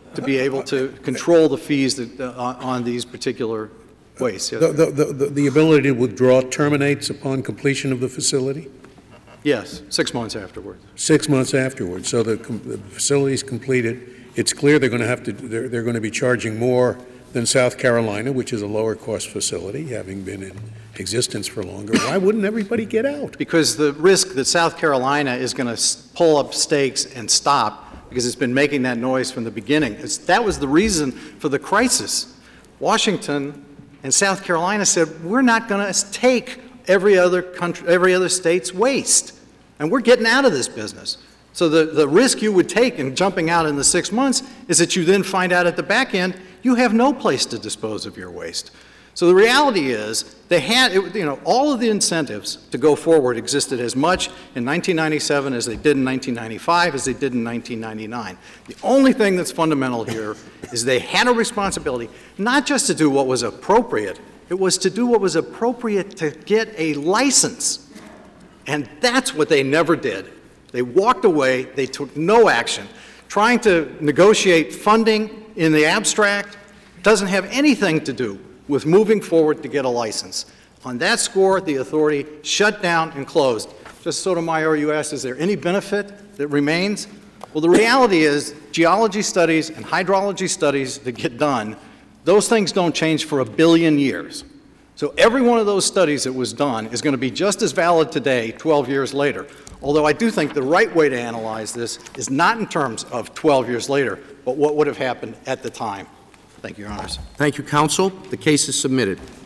to be able to control the fees that, uh, on these particular wastes. Yes, The, the, the, the ability to withdraw terminates upon completion of the facility? yes, six months afterwards. Six months afterwards. So the, com- the facility's completed. It's clear they're going to have to, they're, they're going to be charging more than South Carolina, which is a lower cost facility, having been in existence for longer. Why wouldn't everybody get out? Because the risk that South Carolina is going to pull up stakes and stop because it's been making that noise from the beginning. It's, that was the reason for the crisis. Washington and South Carolina said, we're not going to take every other country, every other state's waste, and we're getting out of this business. So the, the risk you would take in jumping out in the six months is that you then find out at the back end you have no place to dispose of your waste. So the reality is they had, it, you know, all of the incentives to go forward existed as much in nineteen ninety-seven as they did in nineteen ninety-five, as they did in nineteen ninety-nine. The only thing that's fundamental here is they had a responsibility not just to do what was appropriate, it was to do what was appropriate to get a license. And that's what they never did. They walked away, they took no action. Trying to negotiate funding in the abstract doesn't have anything to do with moving forward to get a license. On that score, the authority shut down and closed. Justice Sotomayor, you asked, is there any benefit that remains? Well, the reality is geology studies and hydrology studies that get done, those things don't change for a billion years. So every one of those studies that was done is going to be just as valid today, twelve years later. Although I do think the right way to analyze this is not in terms of twelve years later, but what would have happened at the time. Thank you, Your Honors. Thank you, counsel. The case is submitted.